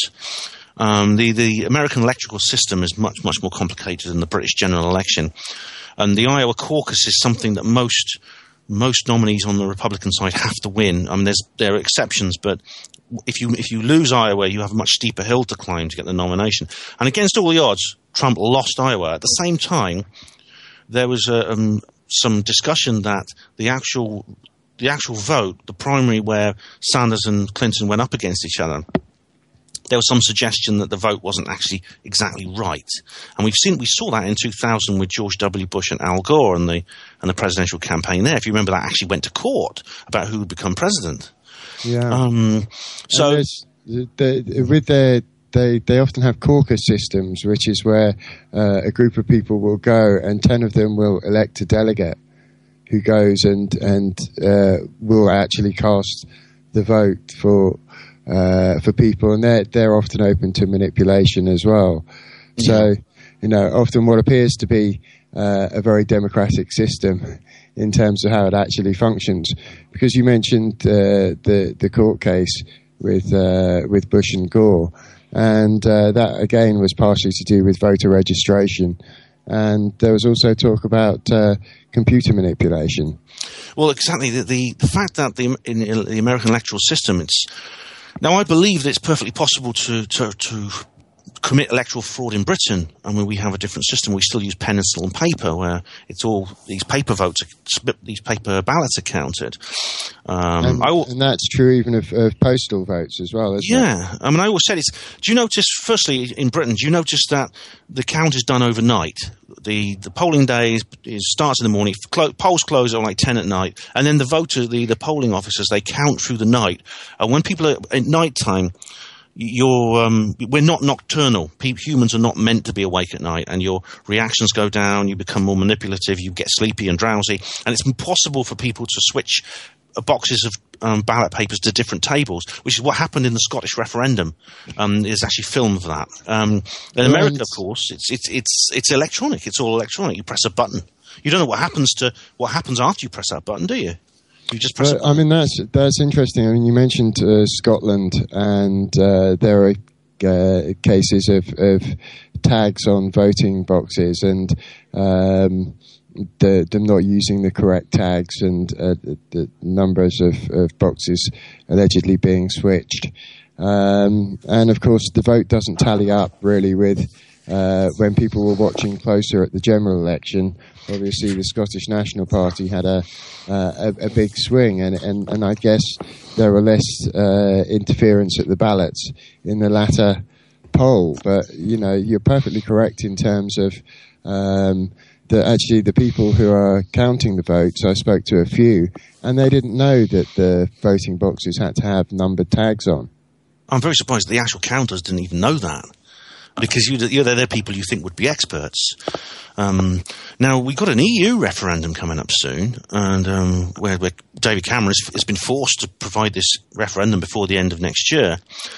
Speaker 4: Um, the, the American electoral system is much, much more complicated than the British general election. And the Iowa caucus is something that most most nominees on the Republican side have to win. I mean, there's, there are exceptions, but if you if you lose Iowa, you have a much steeper hill to climb to get the nomination. And against all the odds, Trump lost Iowa. At the same time, there was a, um, some discussion that the actual the actual vote, the primary where Sanders and Clinton went up against each other, there was some suggestion that the vote wasn't actually exactly right. And we've seen, we saw that in two thousand with George W. Bush and Al Gore and the, and the presidential campaign there. If you remember, that actually went to court about who would become president. Yeah. Um, so
Speaker 1: the, the, with their, they, they often have caucus systems, which is where uh, a group of people will go and ten of them will elect a delegate who goes and, and uh, will actually cast the vote for, Uh, for people, and they're, they're often open to manipulation as well. Yeah. So, you know, often what appears to be uh, a very democratic system in terms of how it actually functions. Because you mentioned uh, the the court case with uh, with Bush and Gore, and uh, that again was partially to do with voter registration, and there was also talk about uh, computer manipulation.
Speaker 4: Well, exactly. The the, the fact that the in the American electoral system, it's now, I believe that it's perfectly possible to, to, to commit electoral fraud in Britain. I mean, we have a different system. We still use pencil and paper, where it's all these paper votes, these paper ballots are counted. Um,
Speaker 1: and,
Speaker 4: I,
Speaker 1: and that's true even of, of postal votes as well, isn't
Speaker 4: yeah.
Speaker 1: it?
Speaker 4: Yeah. I mean, I always said it's, do you notice, firstly, in Britain, do you notice that the count is done overnight? The the polling day is, is starts in the morning, clo- polls close at like ten at night, and then the voters, the, the polling officers, they count through the night. And when people are at night time, you're um, we're not nocturnal. Pe- humans are not meant to be awake at night, and your reactions go down. You become more manipulative. You get sleepy and drowsy, and it's impossible for people to switch boxes of um, ballot papers to different tables, which is what happened in the Scottish referendum. Um, there's actually film of that. Um, in America, of course, it's it's it's it's electronic. It's all electronic. You press a button. You don't know what happens to what happens after you press that button, do you? You just press.
Speaker 1: Well, I mean, that's that's interesting. I mean, you mentioned uh, Scotland, and uh, there are uh, cases of, of tags on voting boxes, and um, the, them not using the correct tags, and uh, the, the numbers of, of boxes allegedly being switched. Um, and of course, the vote doesn't tally up really with uh, when people were watching closer at the general election. Obviously, the Scottish National Party had a uh, a, a big swing, and, and, and I guess there were less uh, interference at the ballots in the latter poll. But you know, you're perfectly correct in terms of um, that. Actually, the people who are counting the votes, I spoke to a few, and they didn't know that the voting boxes had to have numbered tags on.
Speaker 4: I'm very surprised the actual counters didn't even know that. Because you, you know, they're people you think would be experts. Um, now, we've got an E U referendum coming up soon, and um, where, where David Cameron has, has been forced to provide this referendum before the end of next year.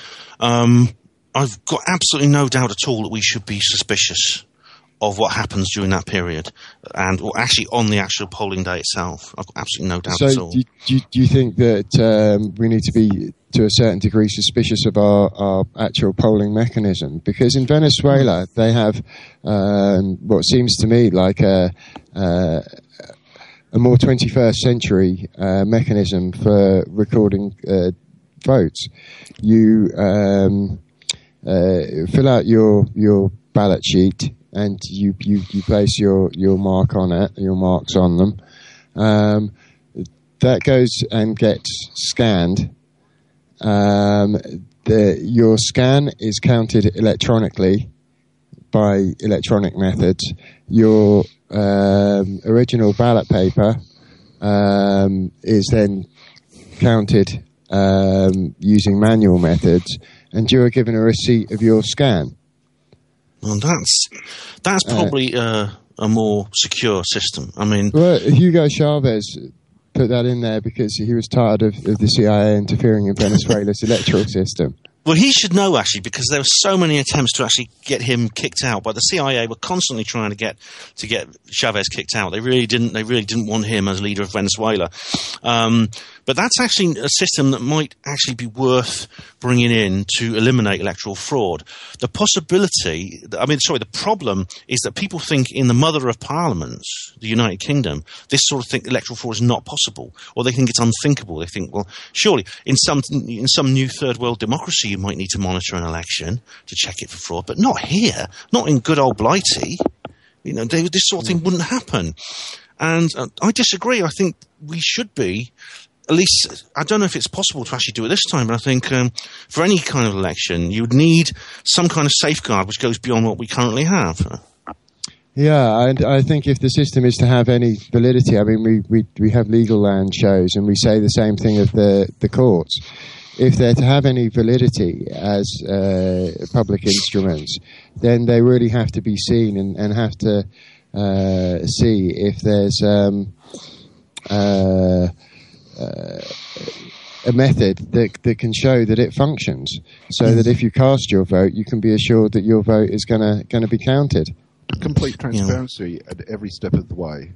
Speaker 4: Um, I've got absolutely no doubt at all that we should be suspicious of what happens during that period, and or actually on the actual polling day itself. I've got absolutely no doubt
Speaker 1: so
Speaker 4: at all.
Speaker 1: So do, do you think that um, we need to be, to a certain degree, suspicious of our, our actual polling mechanism? Because in Venezuela, they have um, what seems to me like a, uh, a more twenty-first century uh, mechanism for recording uh, votes. You um, uh, fill out your, your ballot sheet and you, you, you place your, your mark on it, your marks on them. Um, that goes and gets scanned. Um, the, your scan is counted electronically by electronic methods. Your um, original ballot paper um, is then counted um, using manual methods, and you are given a receipt of your scan.
Speaker 4: Well, that's that's probably uh, a more secure system. I mean,
Speaker 1: well, Hugo Chavez put that in there because he was tired of, of the C I A interfering in Venezuela's electoral system.
Speaker 4: Well, he should know, actually, because there were so many attempts to actually get him kicked out. But the C I A were constantly trying to get to get Chavez kicked out. They really didn't. They really didn't want him as leader of Venezuela. Um, but that's actually a system that might actually be worth bringing in to eliminate electoral fraud. The possibility, I mean, sorry, the problem is that people think in the mother of parliaments, the United Kingdom, this sort of thing, electoral fraud is not possible, or they think it's unthinkable. They think, well, surely in some in some new third world democracy, you might need to monitor an election to check it for fraud, but not here, not in good old Blighty. You know, they, this sort of thing wouldn't happen. And uh, I disagree. I think we should be. At least, I don't know if it's possible to actually do it this time, but I think um, for any kind of election, you would need some kind of safeguard which goes beyond what we currently have.
Speaker 1: Yeah, and I think if the system is to have any validity, I mean, we, we, we have Legal Land shows, and we say the same thing of the, the courts. If they're to have any validity as uh, public instruments, then they really have to be seen and, and have to uh, see if there's um, uh, uh, a method that, that can show that it functions, so that if you cast your vote, you can be assured that your vote is going to going to be counted.
Speaker 3: Complete transparency yeah. at every step of the way.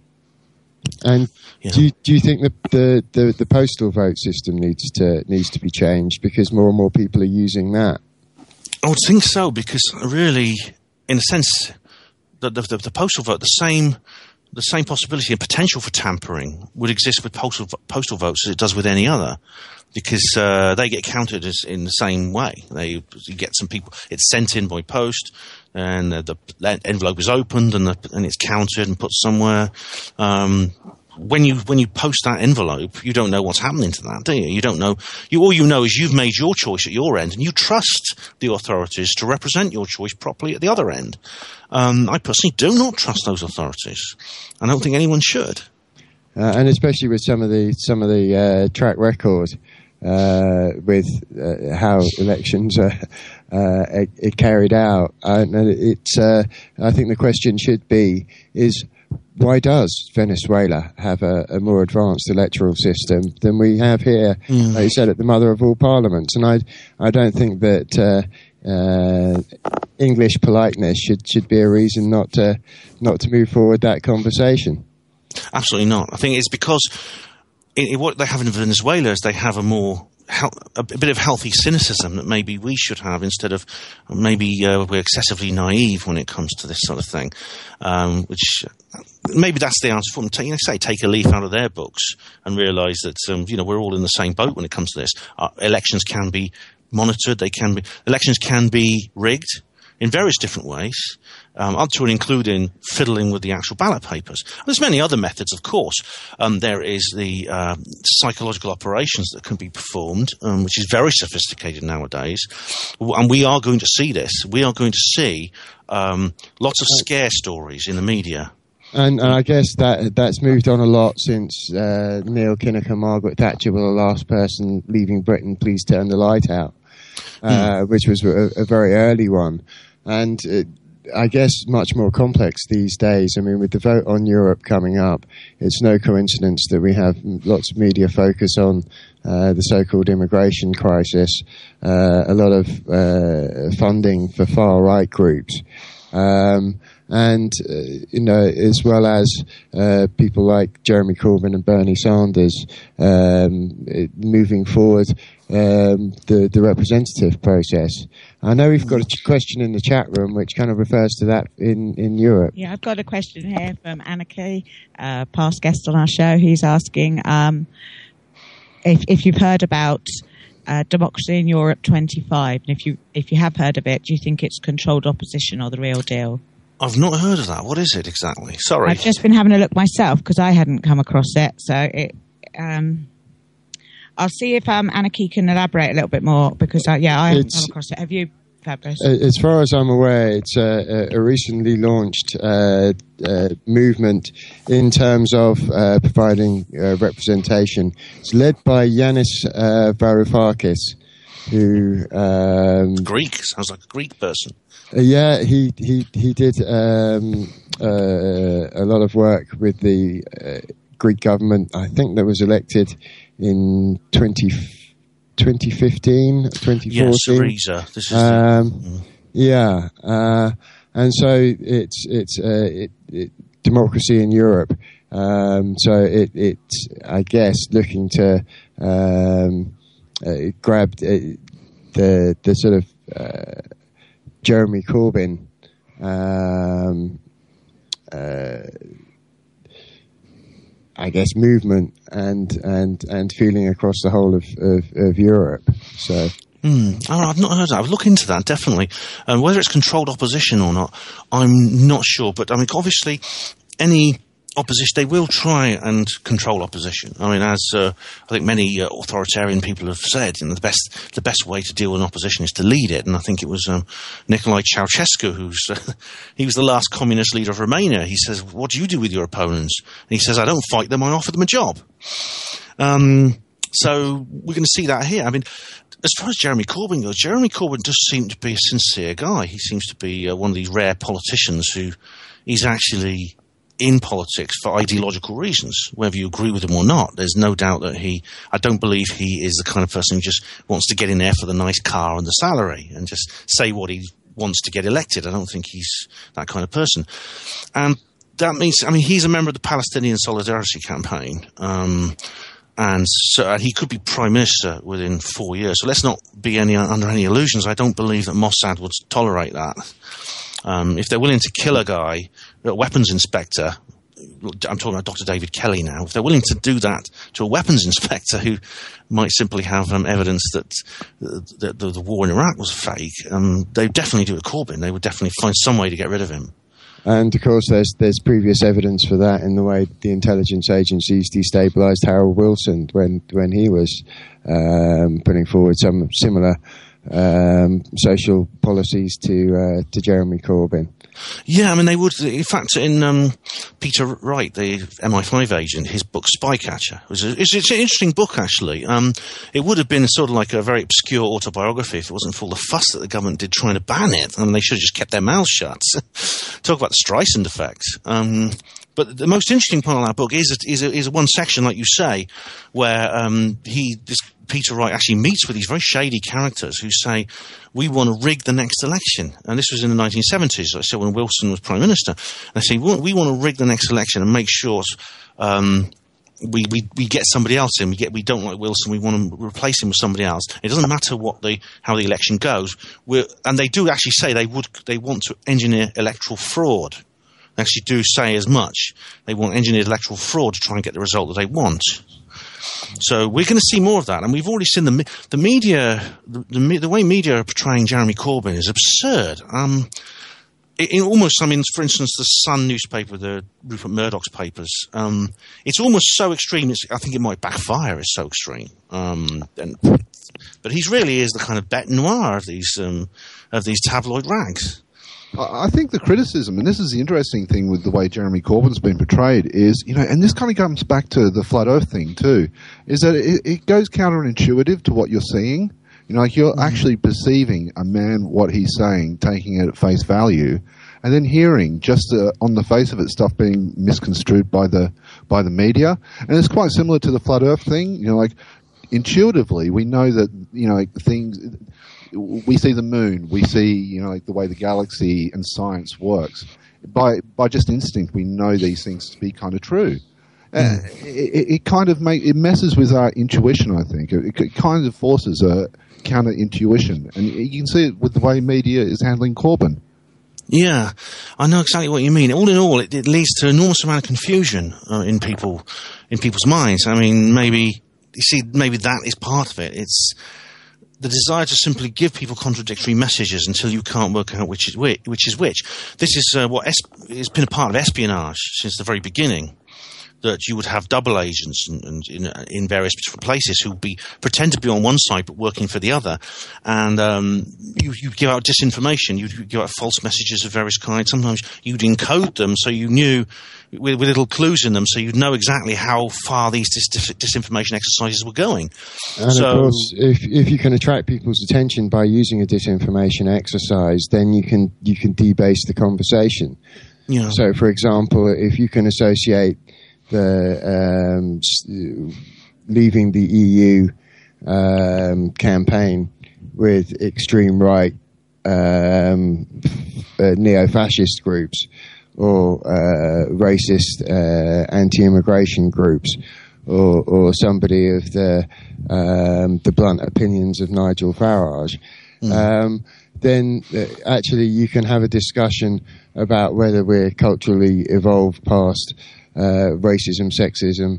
Speaker 1: And
Speaker 4: yeah.
Speaker 1: do you, do you think that the, the, the postal vote system needs to needs to be changed because more and more people are using that?
Speaker 4: I would think so, because really, in a sense, the, the, the, the postal vote, the same the same possibility and potential for tampering would exist with postal postal votes as it does with any other, because uh, they get counted as in the same way. They you get some people. It's sent in by post, and uh, the envelope is opened, and the, and it's counted and put somewhere. Um, when you when you post that envelope, you don't know what's happening to that, do you? You don't know. You all you know is you've made your choice at your end, and you trust the authorities to represent your choice properly at the other end. Um, I personally do not trust those authorities. I don't think anyone should.
Speaker 1: Uh, and especially with some of the some of the uh, track record uh, with uh, how elections are, uh, are, are carried out. Uh, it's. Uh, I think the question should be: is why does Venezuela have a, a more advanced electoral system than we have here? Mm. Like you said, at the mother of all parliaments, and I I don't think that. Uh, Uh, English politeness should should be a reason not to not to move forward that conversation.
Speaker 4: Absolutely not. I think it's because in, in what they have in Venezuela is they have a more a bit of healthy cynicism that maybe we should have, instead of maybe uh, we're excessively naive when it comes to this sort of thing. Um, which maybe that's the answer for them. Take, you know, say take a leaf out of their books and realise that um, you know we're all in the same boat when it comes to this. Uh, elections can be monitored. They can be elections can be rigged in various different ways, um, up to and including fiddling with the actual ballot papers. And there's many other methods, of course. Um, there is the uh, psychological operations that can be performed, um, which is very sophisticated nowadays. And we are going to see this. We are going to see um, lots of scare stories in the media.
Speaker 1: And, and I guess that that's moved on a lot since uh, Neil Kinnock and Margaret Thatcher were the last person leaving Britain, please turn the light out, uh, mm. which was a, a very early one. And it, I guess much more complex these days. I mean, with the vote on Europe coming up, it's no coincidence that we have lots of media focus on uh, the so-called immigration crisis, uh, a lot of uh, funding for far-right groups. Um, and, uh, you know, as well as uh, people like Jeremy Corbyn and Bernie Sanders um, it, moving forward um, the, the representative process. I know we've got a question in the chat room which kind of refers to that in, in Europe.
Speaker 2: Yeah, I've got a question here from Anarchy, uh, past guest on our show. He's asking um, if, if you've heard about Uh, Democracy in Europe twenty-five, and if you if you have heard of it, do you think it's controlled opposition or the real deal?
Speaker 4: I've not heard of that. What is it exactly? Sorry.
Speaker 2: I've just been having a look myself because I hadn't come across it. So it, um, I'll see if um, Anarchy can elaborate a little bit more because, uh, yeah, I haven't
Speaker 1: It's-
Speaker 2: come across it. Have you, Fabulous?
Speaker 1: As far as I'm aware, it's a, a recently launched uh, uh, movement in terms of uh, providing uh, representation. It's led by Yanis uh, Varoufakis, who um,
Speaker 4: Greek. Sounds like a Greek person.
Speaker 1: Uh, yeah, he he he did um, uh, a lot of work with the uh, Greek government. I think that was elected in twenty, twenty fifteen, twenty fourteen.
Speaker 4: Yes, Syriza. This is
Speaker 1: Um,
Speaker 4: the, mm.
Speaker 1: Yeah, uh, and so it's it's uh, it, it, democracy in Europe. Um, so it it's I guess looking to um, uh, grab uh, the the sort of uh, Jeremy Corbyn um, uh, I guess movement and and and feeling across the whole of, of, of Europe. So.
Speaker 4: Mm. Oh, I've not heard that. I've looked into that, definitely. Um, whether it's controlled opposition or not, I'm not sure. But, I mean, obviously, any opposition, they will try and control opposition. I mean, as uh, I think many uh, authoritarian people have said, you know, the best the best way to deal with an opposition is to lead it. And I think it was um, Nicolae Ceausescu, who's uh, he was the last communist leader of Romania. He says, what do you do with your opponents? And he says, I don't fight them, I offer them a job. Um, so we're going to see that here. I mean, as far as Jeremy Corbyn goes, Jeremy Corbyn does seem to be a sincere guy. He seems to be uh, one of these rare politicians who is actually in politics for ideological reasons. Whether you agree with him or not, there's no doubt that he, I don't believe he is the kind of person who just wants to get in there for the nice car and the salary and just say what he wants to get elected. I don't think he's that kind of person. And that means, I mean, he's a member of the Palestinian Solidarity Campaign. Um, And so uh, he could be prime minister within four years. So let's not be any under any illusions. I don't believe that Mossad would tolerate that. Um, if they're willing to kill a guy, a weapons inspector, I'm talking about Doctor David Kelly now. If they're willing to do that to a weapons inspector who might simply have um, evidence that uh, the, the, the war in Iraq was fake, um, they'd definitely do it. Corbyn. They would definitely find some way to get rid of him.
Speaker 1: And of course, there's there's previous evidence for that in the way the intelligence agencies destabilised Harold Wilson when when he was um, putting forward some similar um, social policies to uh, to Jeremy Corbyn.
Speaker 4: Yeah, I mean, they would. In fact, in um, Peter Wright, the M I five agent, his book Spycatcher, was a, it's, it's an interesting book, actually. Um, it would have been sort of like a very obscure autobiography if it wasn't for all the fuss that the government did trying to ban it. I mean, they should have just kept their mouths shut. Talk about the Streisand effect. Um, but the most interesting part of that book is is, a, is a one section, like you say, where um, he this. Peter Wright actually meets with these very shady characters who say, we want to rig the next election. And this was in the nineteen seventies, so when Wilson was Prime Minister. And they say, we want to rig the next election and make sure um, we, we, we get somebody else in. We get we don't like Wilson. We want to replace him with somebody else. It doesn't matter what the how the election goes. We're, and they do actually say they would they want to engineer electoral fraud. They actually do say as much. They want engineered electoral fraud to try and get the result that they want. So we're going to see more of that, and we've already seen the the media, the, the, the way media are portraying Jeremy Corbyn is absurd. Um, it, it almost, I mean, for instance, the Sun newspaper, the Rupert Murdoch's papers, um, it's almost so extreme. It's, I think it might backfire. It's so extreme. Um, and, but he really is the kind of bête noire of these um, of these tabloid rags.
Speaker 3: I think the criticism, and this is the interesting thing with the way Jeremy Corbyn's been portrayed, is, you know, and this kind of comes back to the flat earth thing too, is that it, it goes counterintuitive to what you're seeing. You know, like you're mm-hmm. actually perceiving a man, what he's saying, taking it at face value, and then hearing just uh, on the face of it stuff being misconstrued by the by the media. And it's quite similar to the flat earth thing. You know, like intuitively we know that, you know, like things. We see the moon, we see, you know, like the way the galaxy and science works. By by just instinct, we know these things to be kind of true. Uh, it, it kind of make it messes with our intuition. I think it, it kind of forces a counter intuition, and you can see it with the way media is handling Corbyn.
Speaker 4: Yeah, I know exactly what you mean. All in all, it, it leads to an enormous amount of confusion uh, in people in people's minds. I mean, maybe you see, maybe that is part of it. It's the desire to simply give people contradictory messages until you can't work out which is which. Which is which. This is uh, what es- has been a part of espionage since the very beginning. That you would have double agents and, and in, in various different places who would be pretend to be on one side but working for the other, and um, you you give out disinformation. You give out false messages of various kinds. Sometimes you'd encode them so you knew with, with little clues in them, so you'd know exactly how far these dis- disinformation exercises were going.
Speaker 1: And
Speaker 4: so,
Speaker 1: of course, if if you can attract people's attention by using a disinformation exercise, then you can you can debase the conversation.
Speaker 4: Yeah.
Speaker 1: So, for example, if you can associate the um, leaving the E U um, campaign with extreme right um, uh, neo-fascist groups or uh, racist uh, anti-immigration groups, or, or somebody of the um, the blunt opinions of Nigel Farage, mm. um, then uh, actually you can have a discussion about whether we're culturally evolved past Uh, racism, sexism,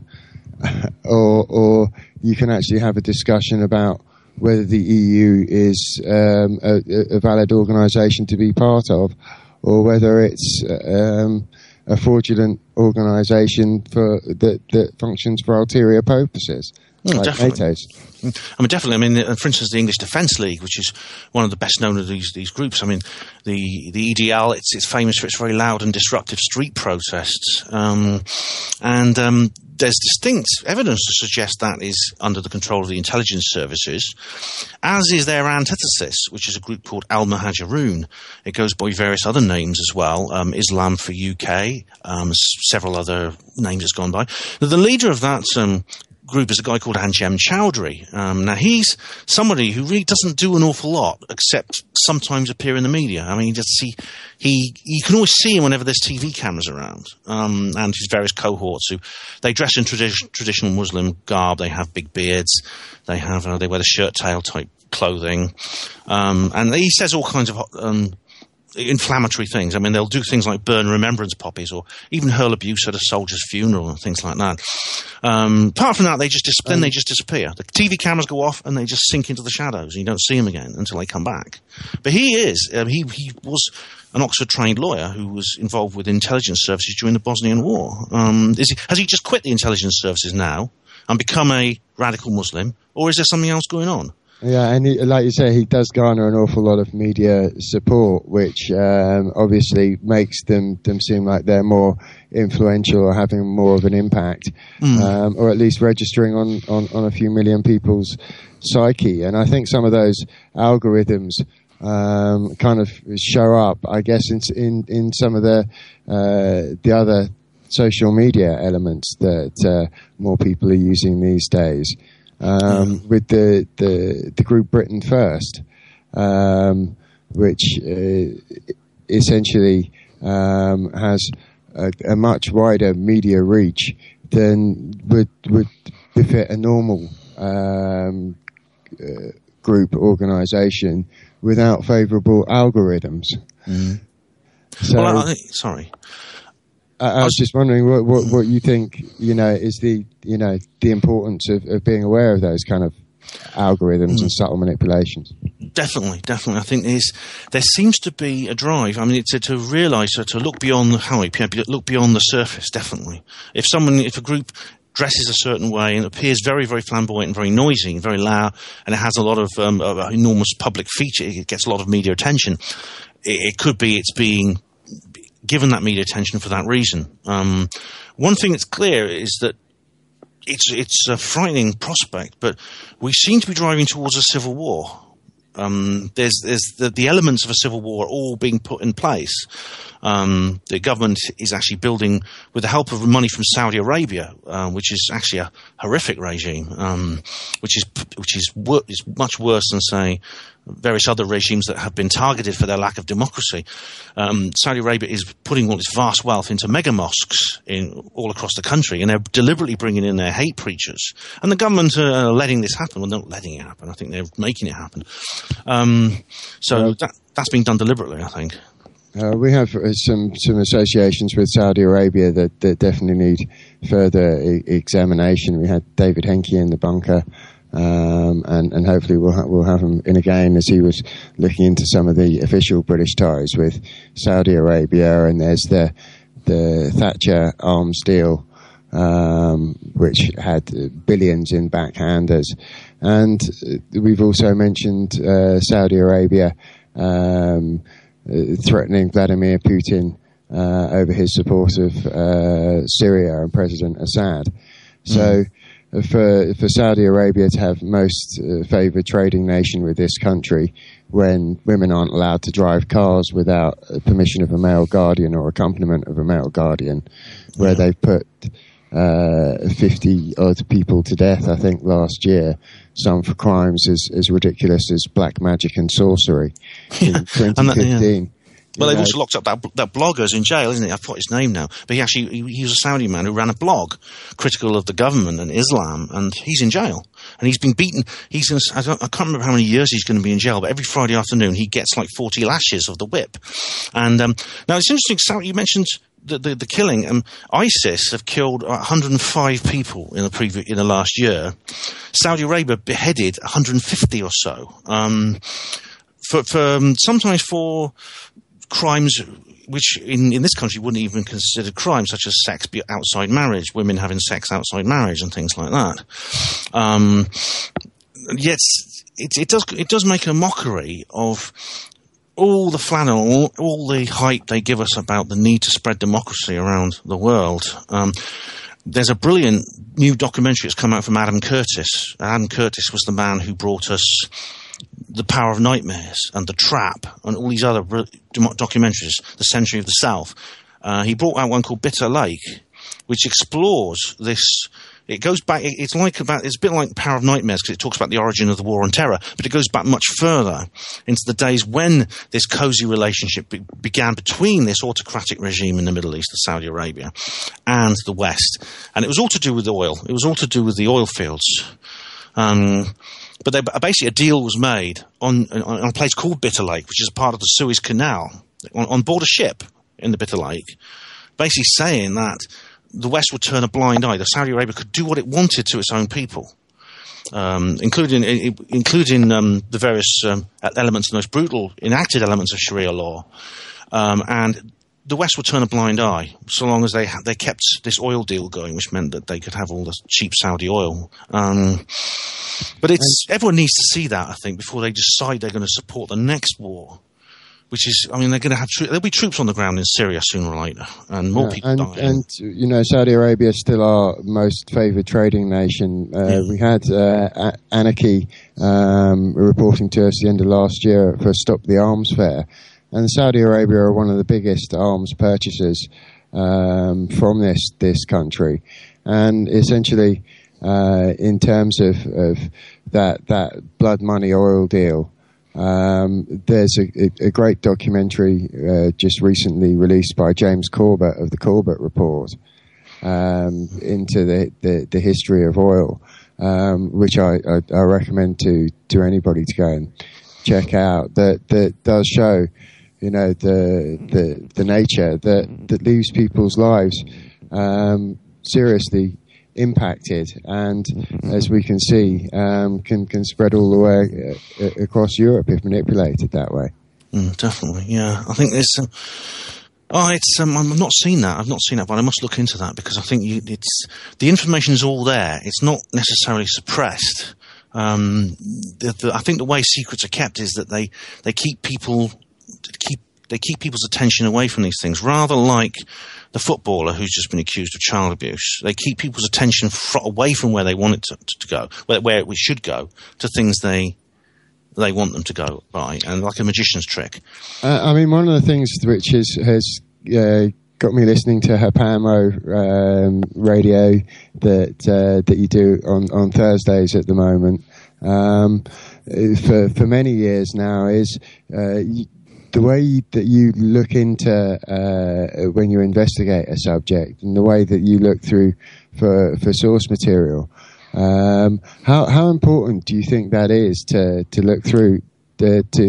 Speaker 1: or or you can actually have a discussion about whether the E U is um, a, a valid organisation to be part of, or whether it's um, a fraudulent organisation for that, that functions for ulterior purposes.
Speaker 4: Mm,
Speaker 1: like
Speaker 4: definitely.
Speaker 1: NATO's.
Speaker 4: I mean, definitely. I mean, for instance, the English Defence League, which is one of the best known of these these groups. I mean, the the E D L, it's it's famous for its very loud and disruptive street protests, um, and um, there's distinct evidence to suggest that is under the control of the intelligence services, as is their antithesis, which is a group called Al Muhajiroon. It goes by various other names as well, um, Islam for U K, um, several other names it's gone by. Now, the leader of that um, group is a guy called Anjem Choudary. Um, now, he's somebody who really doesn't do an awful lot except sometimes appear in the media. I mean, he just see, he you can always see him whenever there's T V cameras around, um, and his various cohorts who they dress in tradi- traditional Muslim garb. They have big beards. They have uh, they wear the shirt tail type clothing, um, and he says all kinds of um, inflammatory things. I mean, they'll do things like burn remembrance poppies or even hurl abuse at a soldier's funeral and things like that. Um, apart from that, they just dis- then they just disappear. The T V cameras go off and they just sink into the shadows, and you don't see them again until they come back. But he is um, he he was an Oxford-trained lawyer who was involved with intelligence services during the Bosnian War. Um, is he, has he just quit the intelligence services now and become a radical Muslim, or is there something else going on?
Speaker 1: Yeah, and he, like you say, he does garner an awful lot of media support, which um, obviously makes them, them seem like they're more influential or having more of an impact, mm. um, or at least registering on, on, on a few million people's psyche. And I think some of those algorithms um, kind of show up, I guess, in in, in some of the uh, the other social media elements that uh, more people are using these days. Um, mm. With the, the, the group Britain First, um, which uh, essentially um, has a, a much wider media reach than would would befit a normal um, uh, group organisation without favourable algorithms. Mm. So,
Speaker 4: well, I, sorry.
Speaker 1: I, I was just wondering what, what, what you think, you know, is the, you know, the importance of, of being aware of those kind of algorithms mm. and subtle manipulations.
Speaker 4: Definitely, definitely. I think there's, there seems to be a drive. I mean, to, to realise, to, to look beyond the hype, look beyond the surface, definitely. If someone, if a group dresses a certain way and appears very, very flamboyant and very noisy and very loud, and it has a lot of um, uh, enormous public feature, it gets a lot of media attention, it, it could be it's being given that media attention for that reason. Um, one thing that's clear is that it's it's a frightening prospect, but we seem to be driving towards a civil war. Um, there's there's the, the elements of a civil war all being put in place. Um, the government is actually building, with the help of money from Saudi Arabia, uh, which is actually a horrific regime, um, which is which is, wor- is much worse than, say, various other regimes that have been targeted for their lack of democracy. Um, Saudi Arabia is putting all its vast wealth into mega mosques in all across the country, and they're deliberately bringing in their hate preachers. And the government are letting this happen. Well, they're not letting it happen. I think they're making it happen. Um, so well, that, that's being done deliberately, I think.
Speaker 1: Uh, we have uh, some, some associations with Saudi Arabia that, that definitely need further e- examination. We had David Henke in the bunker Um, and, and hopefully we'll, ha- we'll have him in again, as he was looking into some of the official British ties with Saudi Arabia, and there's the the Thatcher arms deal, um, which had billions in backhanders. And we've also mentioned uh, Saudi Arabia um, threatening Vladimir Putin uh, over his support of uh, Syria and President Assad. So mm. for for Saudi Arabia to have most uh, favoured trading nation with this country, when women aren't allowed to drive cars without permission of a male guardian or accompaniment of a male guardian, where yeah. they've put uh, fifty odd people to death, I think, last year, some for crimes as, as ridiculous as black magic and sorcery
Speaker 4: yeah.
Speaker 1: in twenty fifteen.
Speaker 4: Yeah. Well, they've also locked up that that blogger's in jail, isn't it? I've forgot his name now. But he actually, he, he was a Saudi man who ran a blog critical of the government and Islam, and he's in jail. And he's been beaten. He's in, I, don't, I can't remember how many years he's going to be in jail, but every Friday afternoon he gets like forty lashes of the whip. And um, now it's interesting, Saudi, you mentioned the, the, the killing. Um, ISIS have killed one hundred five people in the previous, in the last year. Saudi Arabia beheaded one hundred fifty or so. Um, for, for um, sometimes for crimes which in, in this country wouldn't even consider crimes, such as sex outside marriage, women having sex outside marriage and things like that. Um, yet it, it does it does make a mockery of all the flannel, all, all the hype they give us about the need to spread democracy around the world. Um, there's a brilliant new documentary that's come out from Adam Curtis. Adam Curtis was the man who brought us The Power of Nightmares and The Trap and all these other documentaries, The Century of the South. Uh, he brought out one called Bitter Lake, which explores this. It goes back, it's like about, it's a bit like Power of Nightmares because it talks about the origin of the War on Terror, but it goes back much further into the days when this cozy relationship be- began between this autocratic regime in the Middle East, Saudi Arabia, and the West. And it was all to do with oil. It was all to do with the oil fields. Um, But they, basically a deal was made on, on a place called Bitter Lake, which is a part of the Suez Canal, on, on board a ship in the Bitter Lake, basically saying that the West would turn a blind eye. That Saudi Arabia could do what it wanted to its own people, um, including including um, the various um, elements, the most brutal, enacted elements of Sharia law. Um, and the West would turn a blind eye so long as they ha- they kept this oil deal going, which meant that they could have all the cheap Saudi oil. Um, but it's everyone needs to see that, I think, before they decide they're going to support the next war. Which is, I mean, they're going to have tro- there'll be troops on the ground in Syria sooner or later, and more yeah, people
Speaker 1: and,
Speaker 4: dying.
Speaker 1: And you know, Saudi Arabia is still our most favoured trading nation. Uh, yeah. We had uh, Anarchy um, reporting to us at the end of last year for Stop the Arms Fair. And Saudi Arabia are one of the biggest arms purchasers um, from this this country, and essentially, uh, in terms of, of that that blood money oil deal, um, there's a, a great documentary uh, just recently released by James Corbett of the Corbett Report um, into the, the the history of oil, um, which I, I, I recommend to to anybody to go and check out. That that does show, you know, the the the nature that, that leaves people's lives um, seriously impacted, and as we can see, um, can can spread all the way uh, across Europe if manipulated that way.
Speaker 4: Mm, definitely, yeah. I think there's. Um, oh, it's. Um, I've not seen that. I've not seen that, but I must look into that because I think you, it's the information is all there. It's not necessarily suppressed. Um, the, the, I think the way secrets are kept is that they they keep people. keep they keep people's attention away from these things, rather like the footballer who's just been accused of child abuse. They keep people's attention fr- away from where they want it to, to go, where, where we should go, to things they they want them to go by, and like a magician's trick.
Speaker 1: Uh, I mean, one of the things which is, has uh, got me listening to Hapamo um, radio that uh, that you do on, on Thursdays at the moment, um, for for many years now, is uh, you, the way that you look into uh, when you investigate a subject, and the way that you look through for, for source material. Um, how how important do you think that is to, to look through to, to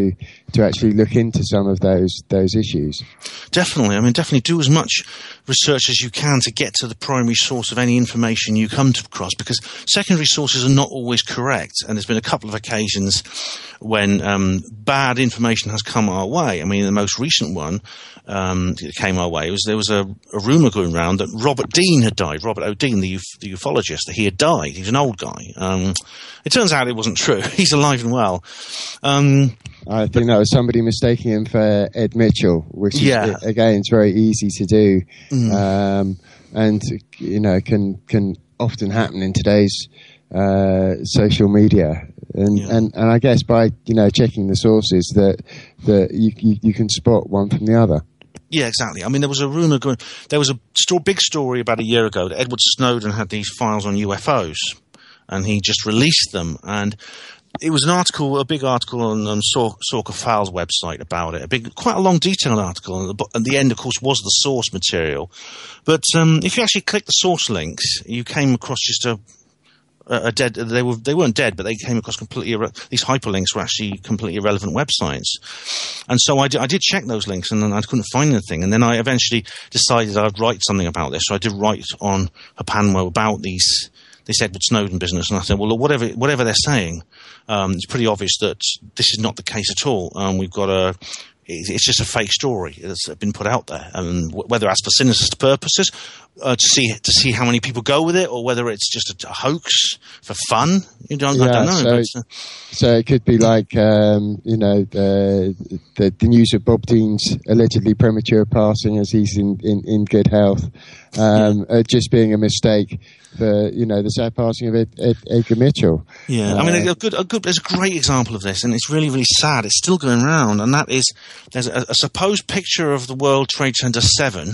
Speaker 1: to actually look into some of those those issues.
Speaker 4: Definitely. I mean, definitely do as much research as you can to get to the primary source of any information you come across, because secondary sources are not always correct. And there's been a couple of occasions when um, bad information has come our way. I mean, the most recent one um, that came our way was there was a, a rumour going around that Robert Dean had died. Robert O'Dean, the, uf- the ufologist, that he had died. He's an old guy. Um, it turns out it wasn't true. He's alive and well. Um,
Speaker 1: I think that was somebody mistaking him for Ed Mitchell, which is,
Speaker 4: yeah.
Speaker 1: again, it's very easy to do,
Speaker 4: mm.
Speaker 1: um, and you know can can often happen in today's uh, social media. And,
Speaker 4: yeah.
Speaker 1: and and I guess by you know checking the sources that that you, you you can spot one from the other.
Speaker 4: Yeah, exactly. I mean, there was a rumor going. There was a sto- big story about a year ago that Edward Snowden had these files on U F Os, and he just released them. And it was an article, a big article on um, Sawka Files website about it. A big, quite a long, detailed article. And at the end, of course, was the source material. But um, if you actually click the source links, you came across just a. A dead. They were. They weren't dead, but they came across completely. Irre- these hyperlinks were actually completely irrelevant websites, and so I did, I did check those links, and then I couldn't find anything. And then I eventually decided I'd write something about this. So I did write on Hapanwo about these this Edward Snowden business, and I said, well, whatever whatever they're saying, um, it's pretty obvious that this is not the case at all. Um, we've got a. It's just a fake story that's been put out there, and whether that's for sinister purposes, uh, to see to see how many people go with it, or whether it's just a, a hoax for fun, you don't,
Speaker 1: yeah,
Speaker 4: I don't know.
Speaker 1: So,
Speaker 4: but, uh,
Speaker 1: so it could be like um, you know the, the the news of Bob Dean's allegedly premature passing as he's in, in, in good health, um, uh, just being a mistake for you know the sad passing of Ed, Ed, Edgar Mitchell.
Speaker 4: Yeah, uh, I mean, a good, a good, there's a great example of this, and it's really, really sad. It's still going around, and that is there's a, a supposed picture of the World Trade Center seven,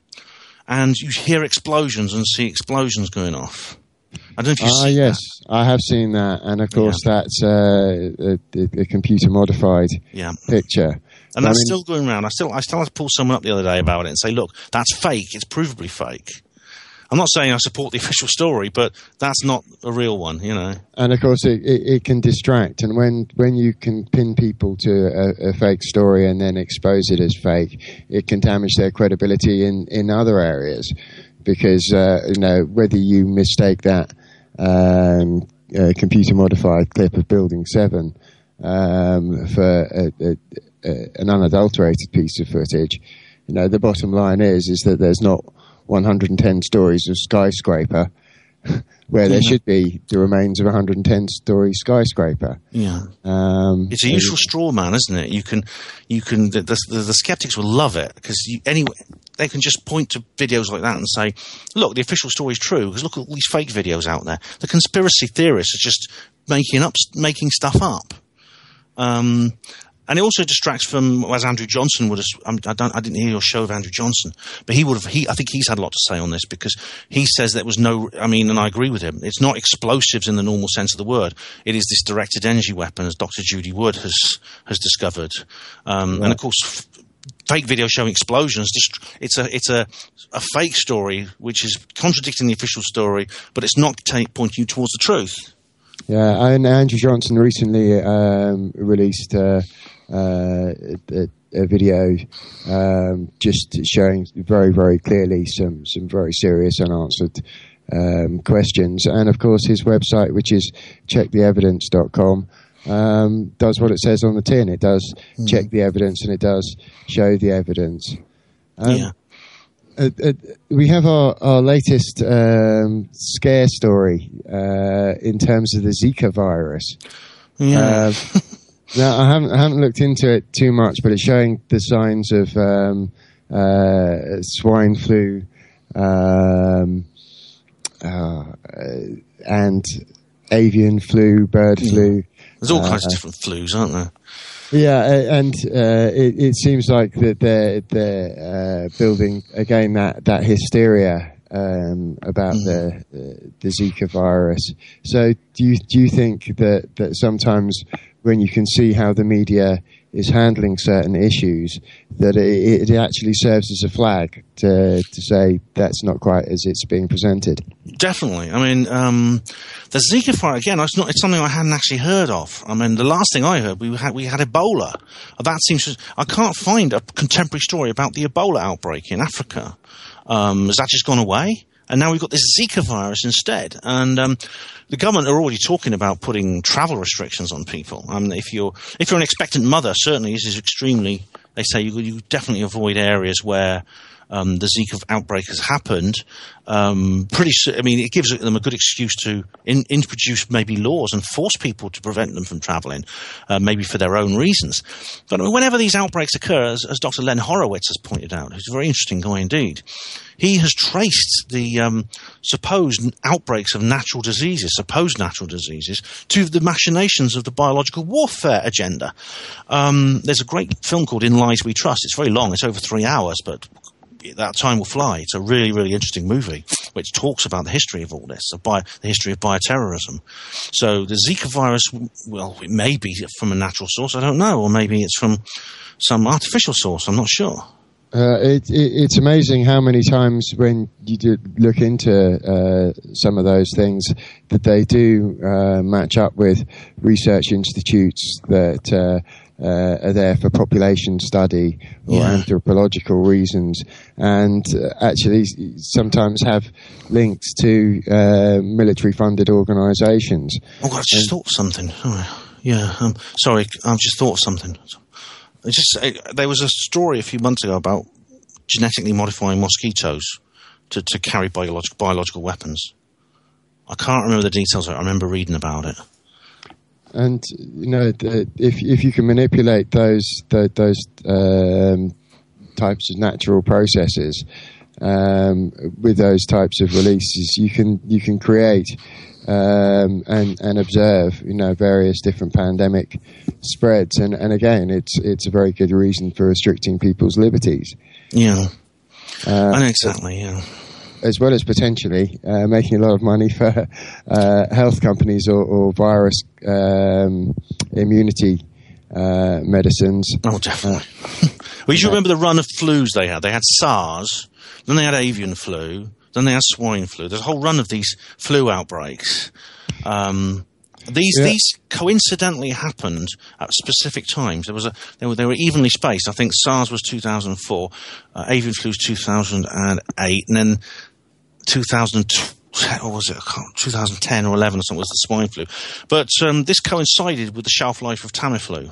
Speaker 4: and you hear explosions and see explosions going off. I don't know if you've
Speaker 1: ah,
Speaker 4: seen
Speaker 1: yes,
Speaker 4: that.
Speaker 1: I have seen that, and of course
Speaker 4: Yeah.
Speaker 1: that's uh, a, a computer modified
Speaker 4: Yeah.
Speaker 1: picture.
Speaker 4: And
Speaker 1: But
Speaker 4: that's
Speaker 1: I mean,
Speaker 4: still going around. I still, I still had to pull someone up the other day about it and say, look, that's fake. It's provably fake. I'm not saying I support the official story, but that's not a real one, you know.
Speaker 1: and of course it, it, it can distract, and when, when you can pin people to a, a fake story and then expose it as fake, it can damage their credibility in, in other areas, because uh, you know whether you mistake that um, uh, computer modified clip of Building Seven um, for a, a, a, an unadulterated piece of footage, you know the bottom line is is that there's not one hundred ten stories of skyscraper where there
Speaker 4: Yeah.
Speaker 1: should be the remains of a one hundred ten story skyscraper.
Speaker 4: Yeah.
Speaker 1: Um,
Speaker 4: It's a useful straw man, isn't it? You can, you can. The, the, the skeptics will love it because anyway, they can just point to videos like that and say, "Look, the official story is true." Because look at all these fake videos out there. The conspiracy theorists are just making up, making stuff up. Um, and it also distracts from, as Andrew Johnson would have. I don't. I didn't hear your show of Andrew Johnson, but he would have. He, I think he's had a lot to say on this because he says there was no. I mean, and I agree with him. It's not explosives in the normal sense of the word. It is this directed energy weapon, as Doctor Judy Wood has has discovered, um, and of course. F- Fake video showing explosions. Just it's a it's a a fake story which is contradicting the official story, but it's not t- pointing you towards the truth.
Speaker 1: Yeah, and Andrew Johnson recently um, released uh, uh, a, a video um, just showing very, very clearly some, some very serious unanswered um, questions. And, of course, his website, which is check the evidence dot com, um, does what it says on the tin. It does mm. check the evidence and it does show the evidence. Um,
Speaker 4: yeah.
Speaker 1: Uh, uh, we have our, our latest um, scare story uh, in terms of the Zika virus.
Speaker 4: Yeah.
Speaker 1: Uh, now, I haven't, I haven't looked into it too much, but it's showing the signs of um, uh, swine flu um, uh, and avian flu, bird
Speaker 4: yeah.
Speaker 1: flu.
Speaker 4: There's all
Speaker 1: uh,
Speaker 4: kinds of different flus, aren't there?
Speaker 1: Yeah, and uh, it, it seems like that they're, they're uh, building again that that hysteria um, about mm. the, the the Zika virus. So, do you do you think that, that sometimes when you can see how the media is handling certain issues, that it, it actually serves as a flag to to say that's not quite as it's being presented.
Speaker 4: Definitely. I mean, um, the Zika virus, again, it's not, it's something I hadn't actually heard of. I mean, the last thing I heard, we had, we had Ebola. That seems to, I can't find a contemporary story about the Ebola outbreak in Africa. Um, has that just gone away? And now we've got this Zika virus instead. And um, the government are already talking about putting travel restrictions on people. I mean, if you're if you're an expectant mother, certainly this is extremely. They say you, you definitely avoid areas where um, the Zika outbreak has happened. Um, pretty, I mean, it gives them a good excuse to in, introduce maybe laws and force people to prevent them from travelling, uh, maybe for their own reasons. But whenever these outbreaks occur, as, as Doctor Len Horowitz has pointed out, who's a very interesting guy indeed, he has traced the um, supposed outbreaks of natural diseases, supposed natural diseases, to the machinations of the biological warfare agenda. Um, there's a great film called In Lies We Trust. It's very long. It's over three hours, but that time will fly. It's a really, really interesting movie which talks about the history of all this, of bio, the history of bioterrorism. So the Zika virus, well, it may be from a natural source, I don't know, or maybe it's from some artificial source, I'm not sure.
Speaker 1: Uh, it, it, it's amazing how many times when you do look into uh, some of those things that they do uh, match up with research institutes that uh, uh, are there for population study or yeah. anthropological reasons, and uh, actually sometimes have links to uh, military-funded organisations.
Speaker 4: Oh, I just and, thought something. Oh, yeah, um, sorry, I've just thought something. It just it, there was a story a few months ago about genetically modifying mosquitoes to, to carry biological biological weapons. I can't remember the details of it. I remember reading about it.
Speaker 1: And you know, the, if if you can manipulate those the, those um, types of natural processes um, with those types of releases, you can you can create. Um, and, and observe, you know, various different pandemic spreads, and, and again, it's it's a very good reason for restricting people's liberties.
Speaker 4: Yeah,
Speaker 1: uh,
Speaker 4: I know exactly. Yeah,
Speaker 1: as well as potentially uh, making a lot of money for uh, health companies or, or virus um, immunity uh, medicines.
Speaker 4: Oh, definitely. Uh, well, you should remember the run of flus they had. They had SARS, then they had avian flu. Then they had swine flu. There's a whole run of these flu outbreaks. Um, these yeah. these coincidentally happened at specific times. There was a they were they were evenly spaced. I think SARS was two thousand four, uh, avian flu was two thousand eight, and then two thousand or was it two thousand ten or eleven or something was the swine flu. But um, this coincided with the shelf life of Tamiflu.